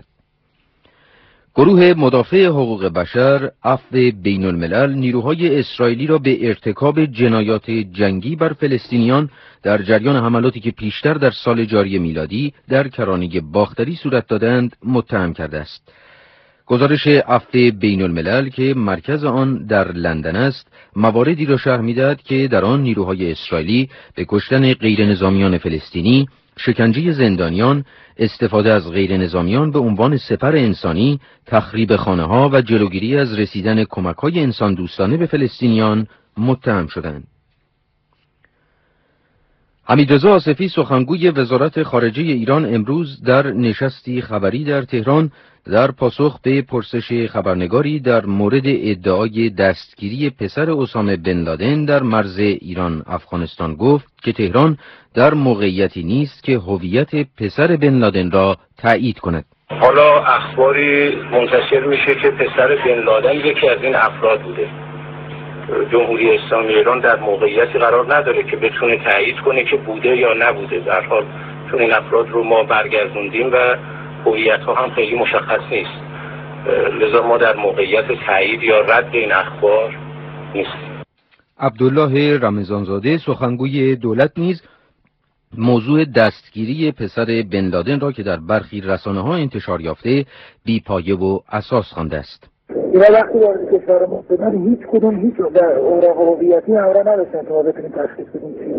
گروه مدافع حقوق بشر عفو بین الملل نیروهای اسرائیلی را به ارتکاب جنایات جنگی بر فلسطینیان در جریان حملاتی که پیشتر در سال جاری میلادی در کرانه باختری صورت دادند متهم کرده است. گزارش عفو بین الملل که مرکز آن در لندن است مواردی را شرح می‌دهد که در آن نیروهای اسرائیلی به کشتن غیر نظامیان فلسطینی، شکنجه زندانیان، استفاده از غیر نظامیان به عنوان سپر انسانی، تخریب خانه‌ها و جلوگیری از رسیدن کمک‌های انسان دوستانه به فلسطینیان متهم شدند. حمیدرضا آصفی سخنگوی وزارت خارجه ایران امروز در نشستی خبری در تهران در پاسخ به پرسش خبرنگاری در مورد ادعای دستگیری پسر اسامه بن لادن در مرز ایران افغانستان گفت که تهران در موقعیتی نیست که هویت پسر بن لادن را تایید کند. حالا اخباری منتشر میشه که پسر بن لادن یکی از این افراد بوده. جمهوری اسلامی ایران در موقعیتی قرار نداره که بتونه تایید کنه که بوده یا نبوده. در حال چون این افراد رو ما برگردوندیم و هویت‌ها هم خیلی مشخص نیست، لذا ما در موقعیت تایید یا رد این اخبار نیستیم. عبدالله رمضانزاده سخنگوی دولت نیز موضوع دستگیری پسر بن لادن را که در برخی رسانه‌ها انتشار یافته بی پایه و اساس خوانده است. اینا وقتی وارد کشور ما شدن هیچ کدوم هیچ در اوراق هویتی همراه نداشتن تا ما بتونیم تشخیص بدیم چی بوده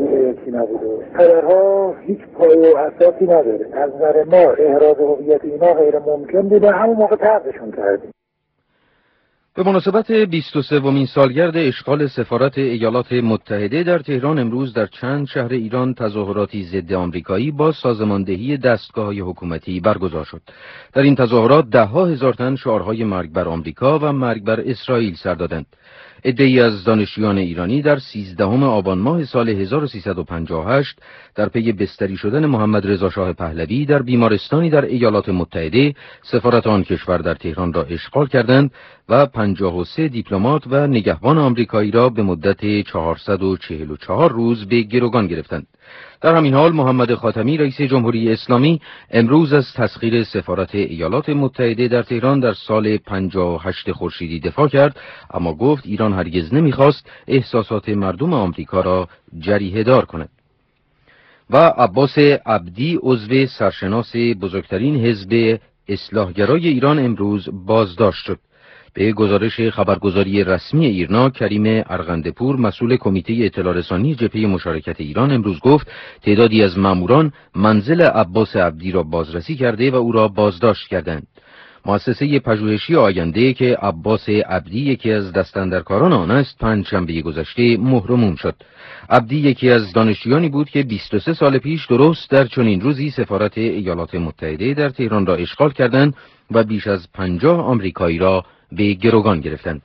هویتی نبوده. خبرها هیچ پایه و اساسی نداره. از نظر ما احراز هویت اینا غیر ممکن بوده، همون موقع طرحشون کردیم. به مناسبت بیست و سومین سالگرد اشغال سفارت ایالات متحده در تهران امروز در چند شهر ایران تظاهراتی ضد آمریکایی با سازماندهی دستگاه‌های حکومتی برگزار شد. در این تظاهرات ده‌ها هزار تن شعارهای مرگ بر آمریکا و مرگ بر اسرائیل سر دادند. عده‌ای از دانشجویان ایرانی در سیزدهم آبان ماه سال هزار و سیصد و پنجاه و هشت در پی بستری شدن محمد رضا شاه پهلوی در بیمارستانی در ایالات متحده سفارت آن کشور در تهران را اشغال کردند و پنجاه و سه دیپلمات و نگهبان آمریکایی را به مدت چهارصد و چهل و چهار روز به گروگان گرفتند. در همین حال محمد خاتمی رئیس جمهوری اسلامی امروز از تسخیر سفارت ایالات متحده در تهران در سال پنجاه و هشت خورشیدی دفاع کرد، اما گفت ایران هرگز نمیخواست احساسات مردم آمریکا را جریحه دار کند. و عباس عبدی عضو سرشناس بزرگترین حزب اصلاحگرای ایران امروز بازداشت شد. به گزارش خبرگزاری رسمی ایرنا، کریم ارغندپور مسئول کمیته اطلاع رسانی جبهه مشارکت ایران امروز گفت تعدادی از ماموران منزل عباس عبدی را بازرسی کرده و او را بازداشت کردند. مؤسسه پژوهشی آینده که عباس عبدی یکی از دستاندرکاران آن است پنجشنبه گذشته محروم شد. عبدی یکی از دانشجویانی بود که بیست و سه سال پیش درست در چنین روزی سفارت ایالات متحده در تهران را اشغال کردند و بیش از پنجاه آمریکایی را به گروگان گرفتند.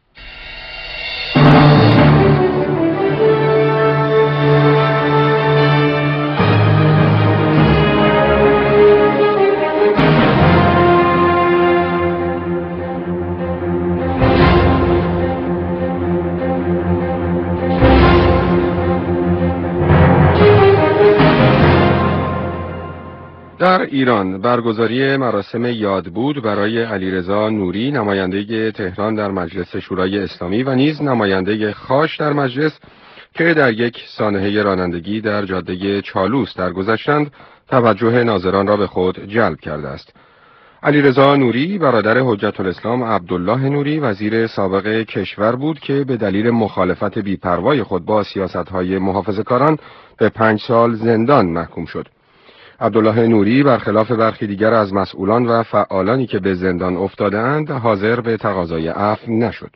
در ایران برگزاری مراسم یادبود برای علیرضا نوری نماینده تهران در مجلس شورای اسلامی و نیز نماینده خاش در مجلس که در یک سانحه رانندگی در جاده چالوس درگذشتند توجه ناظران را به خود جلب کرده است. علیرضا نوری برادر حجت الاسلام عبدالله نوری وزیر سابق کشور بود که به دلیل مخالفت بی‌پروای خود با سیاست‌های محافظه‌کاران به پنج سال زندان محکوم شد. عبدالله نوری برخلاف برخی دیگر از مسئولان و فعالانی که به زندان افتادند حاضر به تقاضای عفو نشد.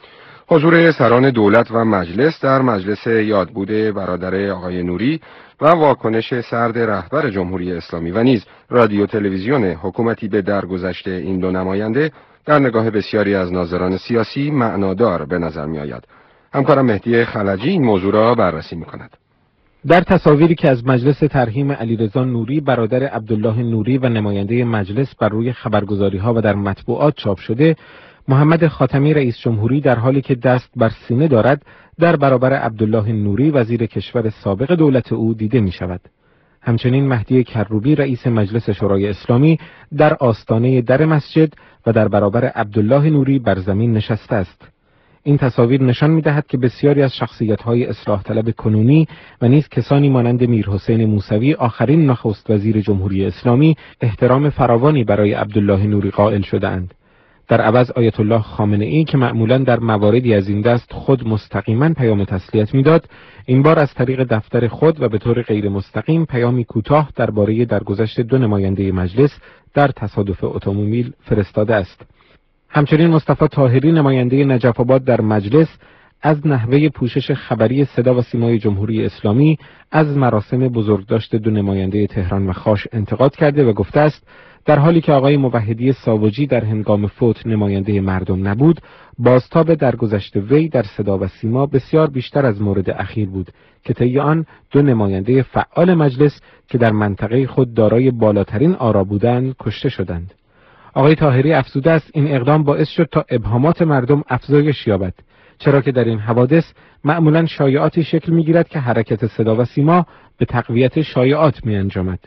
حضور سران دولت و مجلس در مجلس یادبود برادر آقای نوری و واکنش سرد رهبر جمهوری اسلامی و نیز رادیو تلویزیون حکومتی به درگذشت این دو نماینده در نگاه بسیاری از ناظران سیاسی معنادار به نظر می آید. همکارم مهدی خلجی این موضوع را بررسی می کند. در تصاویری که از مجلس ترحیم علیرضا نوری برادر عبدالله نوری و نماینده مجلس بر روی خبرگزاری‌ها و در مطبوعات چاپ شده، محمد خاتمی رئیس جمهوری در حالی که دست بر سینه دارد در برابر عبدالله نوری وزیر کشور سابق دولت او دیده می شود. همچنین مهدی کروبی رئیس مجلس شورای اسلامی در آستانه در مسجد و در برابر عبدالله نوری بر زمین نشسته است. این تصاویر نشان می‌دهد که بسیاری از شخصیت‌های اصلاح طلب کنونی و نیز کسانی مانند میرحسین موسوی آخرین نخست وزیر جمهوری اسلامی احترام فراوانی برای عبدالله نوری قائل شده‌اند. در عوض آیت الله خامنه‌ای که معمولاً در مواردی از این دست خود مستقیما پیام تسلیت می‌داد، این بار از طریق دفتر خود و به طور غیر مستقیم پیامی کوتاه درباره درگذشت دو نماینده مجلس در تصادف اتومبیل فرستاده است. همچنین مصطفی طاهری نماینده نجف آباد در مجلس از نحوه پوشش خبری صدا و سیمای جمهوری اسلامی از مراسم بزرگداشت دو نماینده تهران و خاش انتقاد کرده و گفته است در حالی که آقای موحدی ساوجی در هنگام فوت نماینده مردم نبود، بازتاب درگذشت وی در صدا و سیما بسیار بیشتر از مورد اخیر بود که طی آن دو نماینده فعال مجلس که در منطقه خود دارای بالاترین آرا بودند کشته شدند. آقای طاهری افزوده است این اقدام باعث شد تا ابهامات مردم افزایش یابد، چرا که در این حوادث معمولاً شایعاتی شکل می‌گیرد که حرکت صدا و سیما به تقویت شایعات می‌انجامد.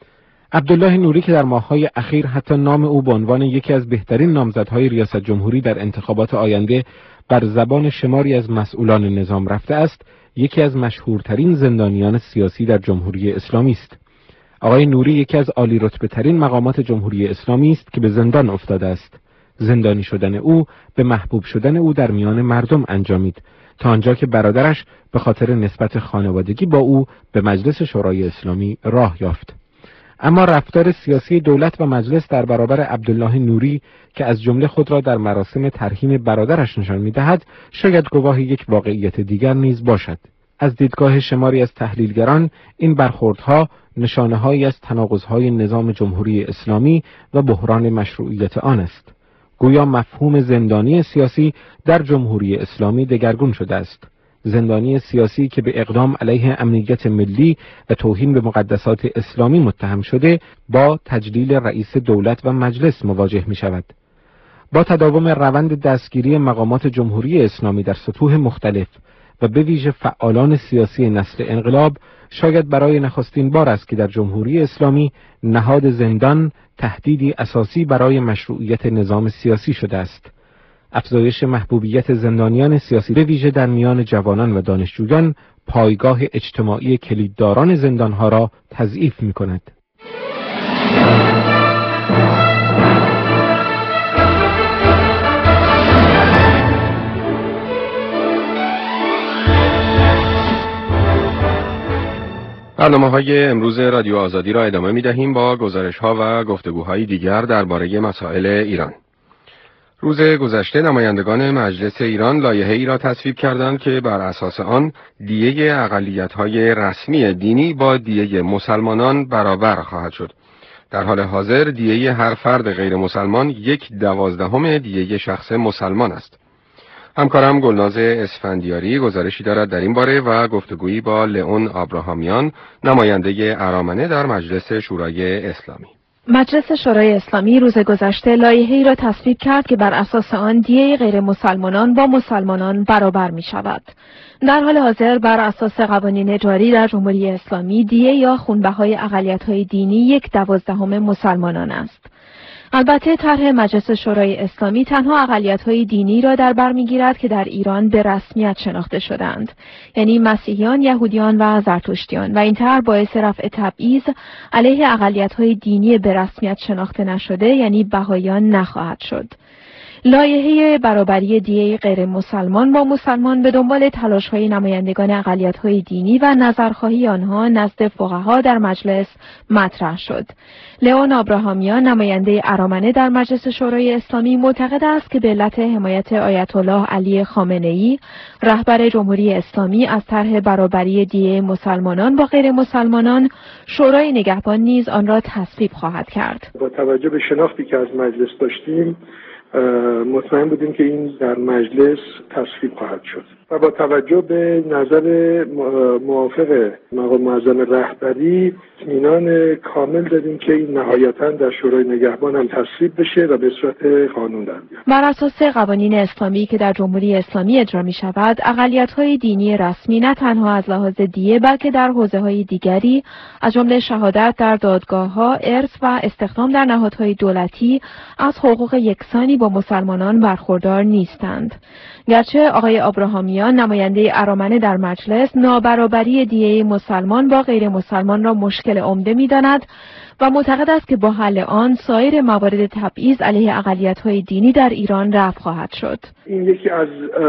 عبدالله نوری که در ماه‌های اخیر حتی نام او به عنوان یکی از بهترین نامزدهای ریاست جمهوری در انتخابات آینده بر زبان شماری از مسئولان نظام رفته است، یکی از مشهورترین زندانیان سیاسی در جمهوری اسلامی است. آقای نوری یکی از عالی رتبه ترین مقامات جمهوری اسلامی است که به زندان افتاده است. زندانی شدن او به محبوب شدن او در میان مردم انجامید، تا آنجا که برادرش به خاطر نسبت خانوادگی با او به مجلس شورای اسلامی راه یافت. اما رفتار سیاسی دولت و مجلس در برابر عبدالله نوری که از جمله خود را در مراسم ترحیم برادرش نشان می‌دهد، شاید گواه یک واقعیت دیگر نیز باشد. از دیدگاه شماری از تحلیلگران، این برخوردها نشانه‌هایی از تناقض‌های نظام جمهوری اسلامی و بحران مشروعیت آن است. گویا مفهوم زندانی سیاسی در جمهوری اسلامی دگرگون شده است. زندانی سیاسی که به اقدام علیه امنیت ملی و توهین به مقدسات اسلامی متهم شده، با تجلیل رئیس دولت و مجلس مواجه می شود. با تداوم روند دستگیری مقامات جمهوری اسلامی در سطوح مختلف و به ویژه فعالان سیاسی نسل انقلاب، شاید برای نخستین بار است که در جمهوری اسلامی نهاد زندان تهدیدی اساسی برای مشروعیت نظام سیاسی شده است. افزایش محبوبیت زندانیان سیاسی به ویژه در میان جوانان و دانشجویان پایگاه اجتماعی کلیدداران زندانها را تضعیف می‌کند. برنامه‌های امروز رادیو آزادی را ادامه می‌دهیم با گزارش‌ها و گفتگوهای دیگر درباره مسائل ایران. روز گذشته نمایندگان مجلس ایران لایحه‌ای را تصویب کردند که بر اساس آن دیه اقلیت‌های رسمی دینی با دیه مسلمانان برابر خواهد شد. در حال حاضر دیه هر فرد غیر مسلمان یک دوازدهم دیه شخص مسلمان است. همکارم گلناز اسفندیاری گزارشی دارد در این باره و گفتگویی با لئون آبراهامیان، نماینده ارامنه در مجلس شورای اسلامی. مجلس شورای اسلامی روز گذشته لایحه‌ای را تصویب کرد که بر اساس آن دیه غیر مسلمانان با مسلمانان برابر می شود. در حال حاضر بر اساس قوانین جاری در جمهوری اسلامی دیه یا خونبهای اقلیت‌های دینی یک دوازدهم مسلمانان است. البته طرح مجلس شورای اسلامی تنها اقلیت‌های دینی را در بر می‌گیرد که در ایران به رسمیت شناخته شدند، یعنی مسیحیان، یهودیان و زرتشتیان، و این طرح باعث رفع تبعیض علیه اقلیت‌های دینی به رسمیت شناخته نشده، یعنی بهائیان، نخواهد شد. لایحه برابری دیه غیر مسلمان با مسلمان به دنبال تلاش‌های نمایندگان اقلیت‌های دینی و نظرخواهی آنها نزد فقها در مجلس مطرح شد. لئون آبراهامیان، نماینده ارامنه در مجلس شورای اسلامی، معتقد است که به علت حمایت آیت الله علی خامنه‌ای، رهبر جمهوری اسلامی، از طرح برابری دیه مسلمانان با غیر مسلمانان، شورای نگهبان نیز آن را تصویب خواهد کرد. با توجه به شناختی که از مجلس داشتیم، مطمئن بودیم که این در مجلس تصویب خواهد شد و با توجه به نظر موافق مقام معظم رهبری اطمینان کامل دادیم که این نهایتاً در شورای نگهبان هم تصویب بشه و به صورت قانون در بیاد. بر اساس قوانین اسلامی که در جمهوری اسلامی اجرا می شود، اقلیت‌های دینی رسمی نه تنها از لحاظ دیه بلکه در حوزه‌های دیگری از جمله شهادت در دادگاه‌ها، ارث و استخدام در نهادهای دولتی از حقوق یکسانی با مسلمانان برخوردار نیستند. گرچه آقای آبراهامیان، نماینده ارامنه در مجلس، نابرابری دیه مسلمان با غیر مسلمان را مشکل عمده می‌داند و معتقد است که با حل آن سایر موارد تبعیض علیه اقلیت‌های دینی در ایران رفع خواهد شد. این یکی از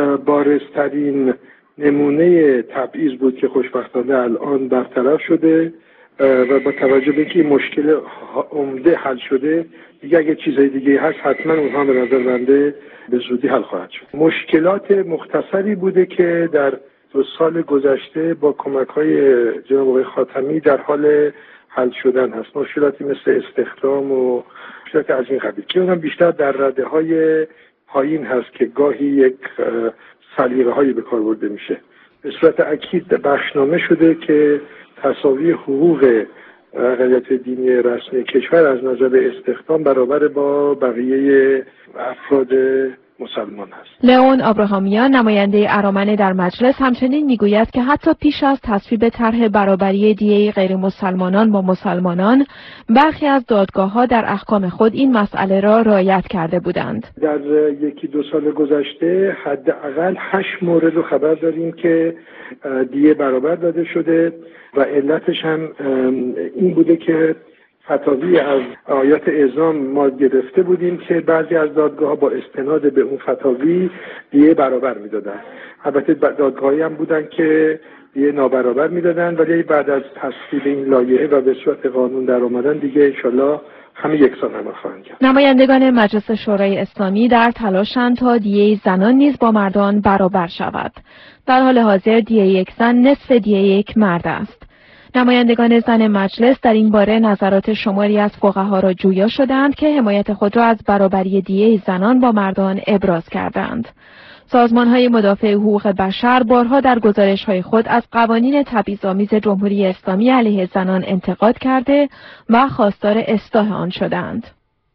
بارزترین نمونه تبعیض بود که خوشبختانه الان برطرف شده و با توجه به اینکه مشکل عمده حل شده، دیگه اگه چیزای دیگه هست حتما اونها به نظر بنده به زودی حل خواهد شد. مشکلات مختصری بوده که در دو سال گذشته با کمک‌های جناب آقای خاتمی در حال حل شدن هست. مشکلاتی مثل استخدام و مشکلات از این قبیل که اونم بیشتر در رده‌های پایین هست که گاهی یک سلیقه‌هایی به کار برده میشه. به صورت اکید بخشنامه شده که تساوی حقوق اقلیت دینی رسمی کشور از نظر استخدام برابر با بقیه افراد مسلمان است. لئون آبراهامیان، نماینده ارامنه در مجلس، همچنین میگوید که حتی پیش از تصویب طرح برابری دیه غیر مسلمانان با مسلمانان، برخی از دادگاه‌ها در احکام خود این مسئله را رعایت کرده بودند. در یکی دو سال گذشته حداقل هشت مورد رو خبر داریم که دیه برابر داده شده و علتش هم این بوده که فتاوی از آیات اعزام ما گرفته بودیم که بعضی از دادگاه‌ها با استناد به اون فتاوی دیه برابر میدادن. البته دادگاهی هم بودن که دیه نابرابر میدادن، ولی بعد از تصویب این لایحه و به صورت قانون در آمدن دیگه انشالله همه یکسان عمل خواهند کرد. نمایندگان مجلس شورای اسلامی در تلاشند تا دیه زنان نیز با مردان برابر شود. در حال حاضر دیه یک زن نصف دیه یک مرد است. نمایندگان زن مجلس در این باره نظرات شماری از فقها را جویا شدند که حمایت خود را از برابری دیه زنان با مردان ابراز کردند. سازمان‌های مدافع حقوق بشر بارها در گزارش‌های خود از قوانین تبعیض‌آمیز جمهوری اسلامی علیه زنان انتقاد کرده و خواستار اصلاح آن شدند.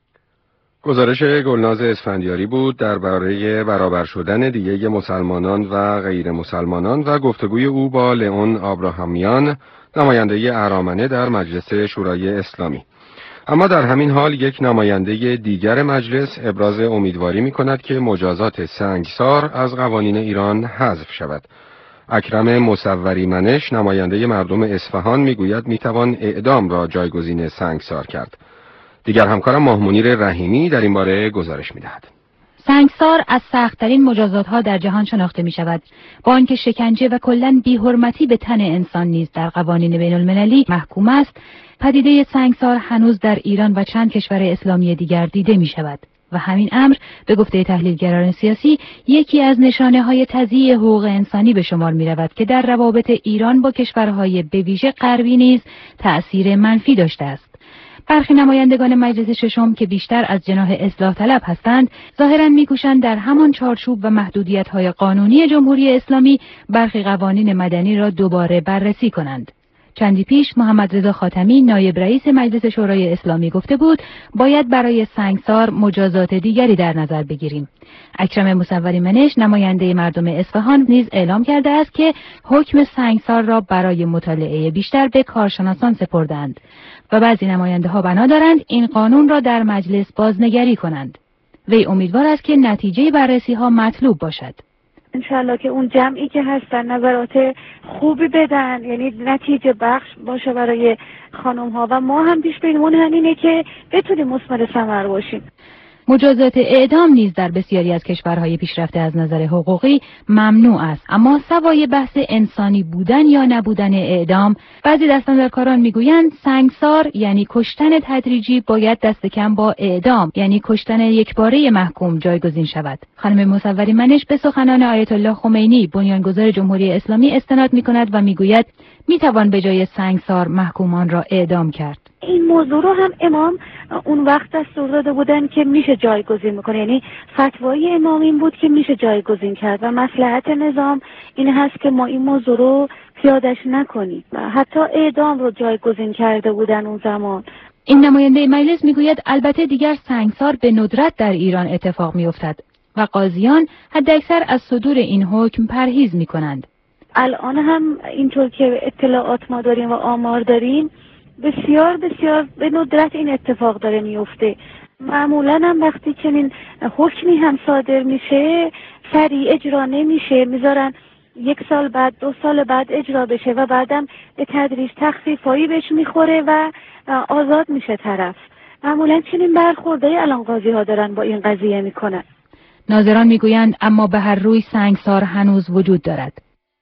گزارش گلناز اسفندیاری بود درباره برابر شدن دیه مسلمانان و غیر مسلمانان و گفتگوی او با لئون آبراهامیان، نماینده ارامنه در مجلس شورای اسلامی. اما در همین حال یک نماینده دیگر مجلس ابراز امیدواری می کند که مجازات سنگسار از قوانین ایران حذف شود. اکرم مصوری منش، نماینده مردم اصفهان، می گوید می توان اعدام را جایگزین سنگسار کرد. دیگر همکارم ماه منیر رحیمی در این باره گزارش می دهد. سنگسار از سخت‌ترین مجازات‌ها در جهان شناخته می‌شود، با آنکه شکنجه و کلاً بی‌حرمتی به تن انسان نیز در قوانین بین‌المللی محکوم است. پدیده سنگسار هنوز در ایران و چند کشور اسلامی دیگر دیده می‌شود و همین امر به گفته تحلیلگران سیاسی یکی از نشانه‌های تضییع حقوق انسانی به شمار می‌رود که در روابط ایران با کشورهای به ویژه غربی نیز تأثیر منفی داشته است. برخی نمایندگان مجلس ششم که بیشتر از جناح اصلاح طلب هستند، ظاهراً می‌کوشند در همان چارچوب و محدودیت‌های قانونی جمهوری اسلامی برخی قوانین مدنی را دوباره بررسی کنند. چندی پیش محمد رضا خاتمی نایب رئیس مجلس شورای اسلامی گفته بود باید برای سنگسار مجازات دیگری در نظر بگیریم. اکرم مصوری منش، نماینده مردم اصفهان، نیز اعلام کرده است که حکم سنگسار را برای مطالعه بیشتر به کارشناسان سپردند و بعضی نماینده ها بنا دارند این قانون را در مجلس بازنگری کنند. وی امیدوار است که نتیجه بررسی ها مطلوب باشد. انشالله که اون جمعی که هستن نظرات خوبی بدن، یعنی نتیجه بخش باشه برای خانم ها و ما هم پیش بینمون همینه که بتونیم مثمر ثمر باشیم. مجازات اعدام نیز در بسیاری از کشورهای پیشرفته از نظر حقوقی ممنوع است، اما سوای بحث انسانی بودن یا نبودن اعدام، بعضی دستاندرکاران میگویند سنگسار یعنی کشتن تدریجی باید دست کم با اعدام یعنی کشتن یکباره محکوم جایگزین شود. خانم مصوری منش به سخنان آیت الله خمینی بنیانگذار جمهوری اسلامی استناد میکند و میگوید میتوان به جای سنگسار محکومان را اعدام کرد. این موضوع رو هم امام اون وقت دستور داده بودن که میشه جایگزین میکنه، یعنی فتوای امام این بود که میشه جایگزین کرد و مصلحت نظام این هست که ما این موضوع رو پیادش نکنیم. حتی اعدام رو جایگزین کرده بودن اون زمان. این نماینده مجلس میگوید البته دیگر سنگسار به ندرت در ایران اتفاق میافتد و قاضیان حداکثر از صدور این حکم پرهیز میکنند. الان هم اینطور که اطلاعات ما داریم و آمار داریم بسیار بسیار به ندرت این اتفاق داره میفته. معمولا هم وقتی چنین حکمی هم صادر میشه سریع اجرا نمیشه، میذارن یک سال بعد دو سال بعد اجرا بشه و بعدم به تدریج تخفیفایی بهش میخوره و آزاد میشه طرف. معمولا چنین برخوردهای الان قاضی ها دارن با این قضیه میکنن. ناظران میگویند اما به هر روی سنگسار هنوز وجود دارد.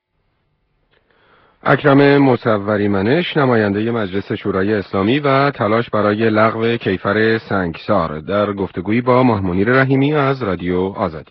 اکرم مصوری منش، نماینده مجلس شورای اسلامی و تلاش برای لغو کیفر سنگسار، در گفتگویی با ماه منیر رحیمی از رادیو آزادی.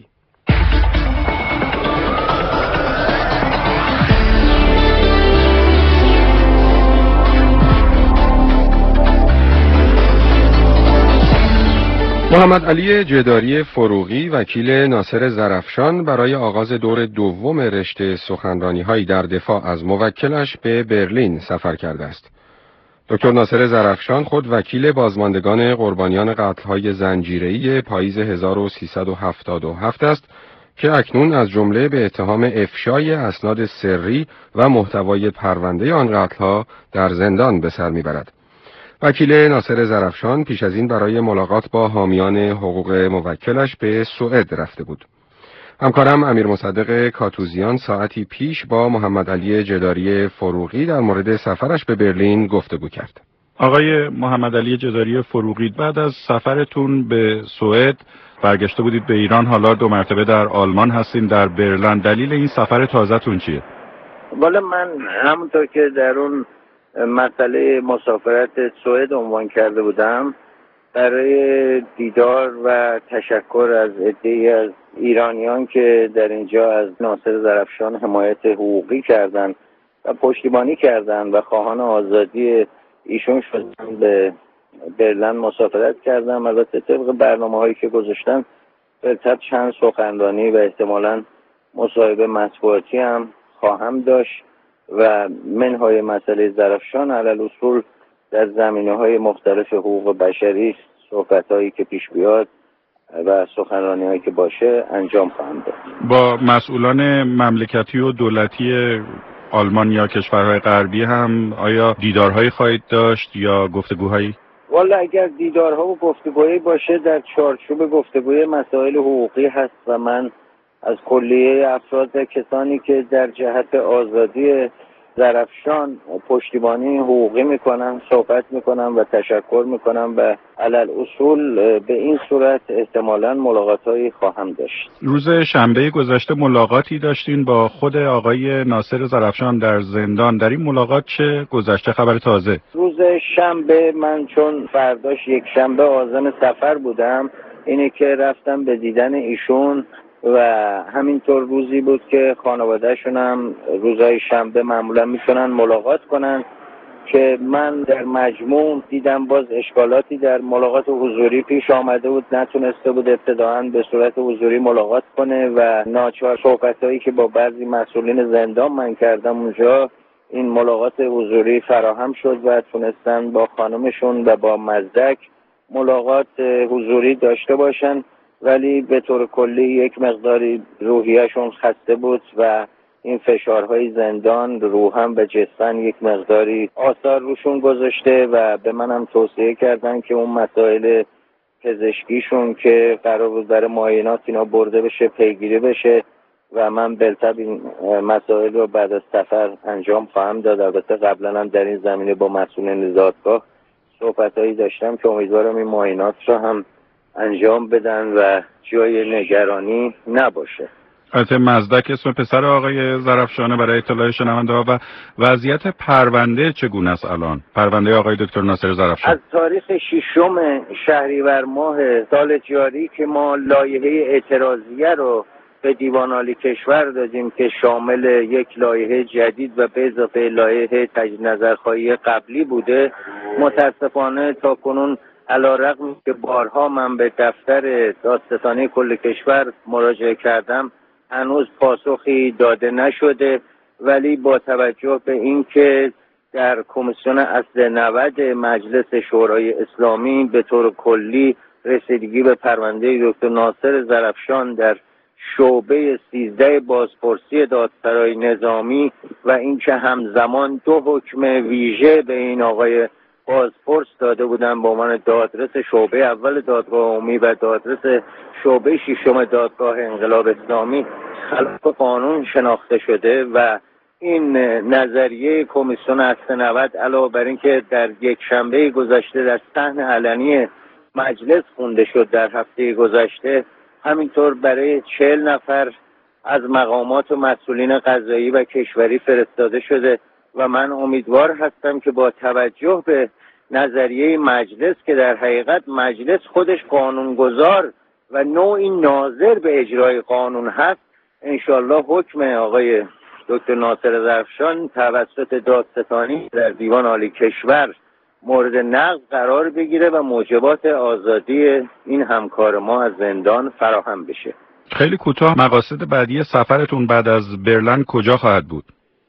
محمد علی جداری فروغی، وکیل ناصر زرافشان، برای آغاز دور دوم رشته سخنرانی‌هایی در دفاع از موکلش به برلین سفر کرده است. دکتر ناصر زرافشان خود وکیل بازماندگان قربانیان قتل‌های زنجیره‌ای پاییز هزار و سیصد و هفتاد و هفت است که اکنون از جمله به اتهام افشای اسناد سری و محتوای پرونده آن قتل‌ها در زندان به سر می‌برد. وکیل ناصر زرافشان پیش از این برای ملاقات با حامیان حقوق موکلش به سوئد رفته بود. همکارم امیر مصدق کاتوزیان ساعتی پیش با محمد علی جداری فروغی در مورد سفرش به برلین گفتگو کرد. آقای محمد علی جداری فروغی، بعد از سفرتون به سوئد برگشته بودید به ایران، حالا دو مرتبه در آلمان هستین، در برلین. دلیل این سفر تازه‌تون چیه؟ والا من همونطور که در اون مسئله مسافرت سوئد عنوان کرده بودم، برای دیدار و تشکر از عده‌ای از ایرانیان که در اینجا از ناصر زرافشان حمایت حقوقی کردند و پشتیبانی کردند و خواهان آزادی ایشون شدن، به برلین مسافرت کردم. البته طبق برنامه‌هایی که گذاشتن البته چند سخنرانی و احتمالاً مصاحبه مطبوعاتی هم خواهم داشت و منهای مسئله زرافشان علل اصول در زمینه‌های مختلف حقوق بشری صحبت‌هایی که پیش بیاد و سخنرانی‌هایی که باشه انجام خواهم داد. با مسئولان مملکتی و دولتی آلمان یا کشورهای غربی هم آیا دیدارهایی خواهید داشت یا گفتگوهایی؟ والا اگر دیدارها و گفتگوهایی باشه در چارچوب گفتگوی مسائل حقوقی هست و من از کلیه افراد و کسانی که در جهت آزادی زرافشان پشتیبانی حقوقی میکنم صحبت میکنم و تشکر میکنم و علل اصول به این صورت احتمالاً ملاقاتایی خواهم داشت. روز شنبه گذشته ملاقاتی داشتین با خود آقای ناصر زرافشان در زندان. در این ملاقات چه گذشته خبر تازه؟ روز شنبه من چون فرداش یک شنبه عازم سفر بودم، اینه که رفتم به دیدن ایشون و همینطور روزی بود که خانواده‌شون هم روزهای شنبه معمولا میتونن ملاقات کنن که من در مجموع دیدم باز اشکالاتی در ملاقات حضوری پیش آمده بود، نتونسته بود ابتداعاً به صورت حضوری ملاقات کنه و ناچار صحبتایی که با بعضی مسئولین زندان من کردم اونجا این ملاقات حضوری فراهم شد و تونستن با خانمشون و با مزدک ملاقات حضوری داشته باشن، ولی به طور کلی یک مقداری روحیه‌شون خسته بود و این فشارهای زندان روحم و جسمن یک مقداری آثار روشون گذاشته و به منم توصیه کردن که اون مسائل پزشکیشون که قرار بود برای معاینات اینا برده بشه پیگیری بشه و من بالطبع این مسائل رو بعد از سفر انجام خواهم داد. البته قبلا هم در این زمینه با مسئولین دادگاه صحبتایی داشتم که امیدوارم این معاینات رو هم انجام بدن و جای نگرانی نباشه. البته مزدک اسم پسر آقای زرافشانه برای اطلاع شنونده‌ها. و وضعیت پرونده چگونه است الان؟ پرونده آقای دکتر ناصر زرافشان از تاریخ ششم شهریور ماه سال جاری که ما لایحه اعتراضیه رو به دیوان عالی کشور دادیم که شامل یک لایحه جدید و به اضافه لایحه تجدید نظرخواهی قبلی بوده، متاسفانه تا کنون علی‌رغم که بارها من به دفتر دادستانی کل کشور مراجعه کردم هنوز پاسخی داده نشده، ولی با توجه به اینکه در کمیسیون اصل نود مجلس شورای اسلامی به طور کلی رسیدگی به پرونده دکتر ناصر زرافشان در شعبه سیزده بازپرسی دادسرای نظامی و اینکه همزمان دو حکم ویژه به این آقای بازپرس داده بودن به عنوان دادرس شعبه اول دادگاه عمومی و دادرس شعبه ششم دادگاه انقلاب اسلامی خلاف قانون شناخته شده و این نظریه کمیسیون اصل نود علاوه بر اینکه در یک شنبه گذشته در صحن علنی مجلس خونده شد در هفته گذشته، همینطور برای چهل نفر از مقامات و مسئولین قضایی و کشوری فرستاده شده و من امیدوار هستم که با توجه به نظریه مجلس که در حقیقت مجلس خودش قانونگذار و نوعی ناظر به اجرای قانون هست، انشالله حکم آقای دکتر ناصر زرافشان توسط دادستانی در دیوان عالی کشور مورد نقض قرار بگیره و موجبات آزادی این همکار ما از زندان فراهم بشه. خیلی کوتاه مقاصد بعدی سفرتون بعد از برلین کجا خواهد بود؟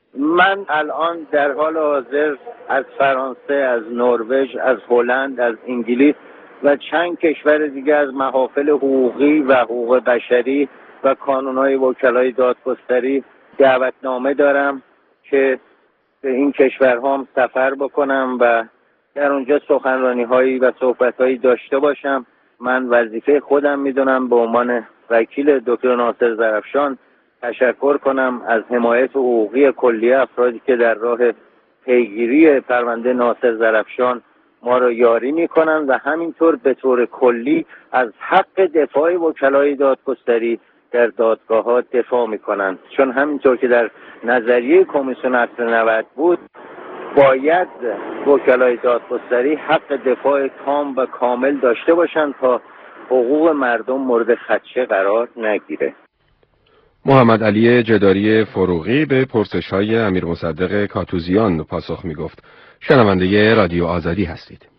من الان در حال حاضر از فرانسه، از نروژ، از هلند، از انگلیس و چند کشور دیگه از محافل حقوقی و حقوق بشری و کانونهای وکلای دادگستری دعوتنامه دارم که به این کشورها هم سفر بکنم و در اونجا سخنرانی هایی و صحبت هایی داشته باشم. من وظیفه خودم میدونم به عنوان وکیل دکتر ناصر زرافشان تشکر کنم از حمایت حقوقی کلیه افرادی که در راه پیگیری پرونده ناصر زرافشان ما را یاری میکنن و همینطور به طور کلی از حق دفاع وکلای دادگستری در دادگاه ها دفاع میکنن، چون همینطور که در نظریه کمیسیون اصل نود بود باید وکلای دادگستری حق دفاع تام و کامل داشته باشند تا حقوق مردم مورد خدشه قرار نگیره. محمد علی جداری فروغی به پرسش‌های امیر مصدق کاتوزیان پاسخ می‌گفت. شنونده رادیو آزادی هستید.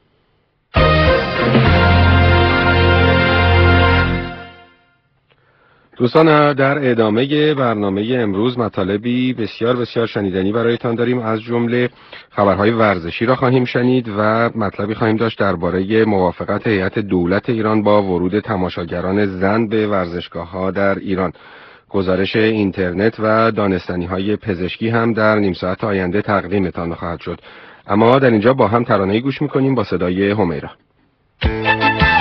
دوستان، در ادامه برنامه امروز مطالبی بسیار بسیار شنیدنی برایتان داریم. از جمله خبرهای ورزشی را خواهیم شنید و مطلبی خواهیم داشت درباره موافقت هیئت دولت ایران با ورود تماشاگران زن به ورزشگاه‌ها در ایران. گزارش اینترنت و دانستنی‌های پزشکی هم در نیم ساعت آینده تقدیمتان خواهد شد. اما در اینجا با هم ترانه‌ای گوش می‌کنیم با صدای همیرا.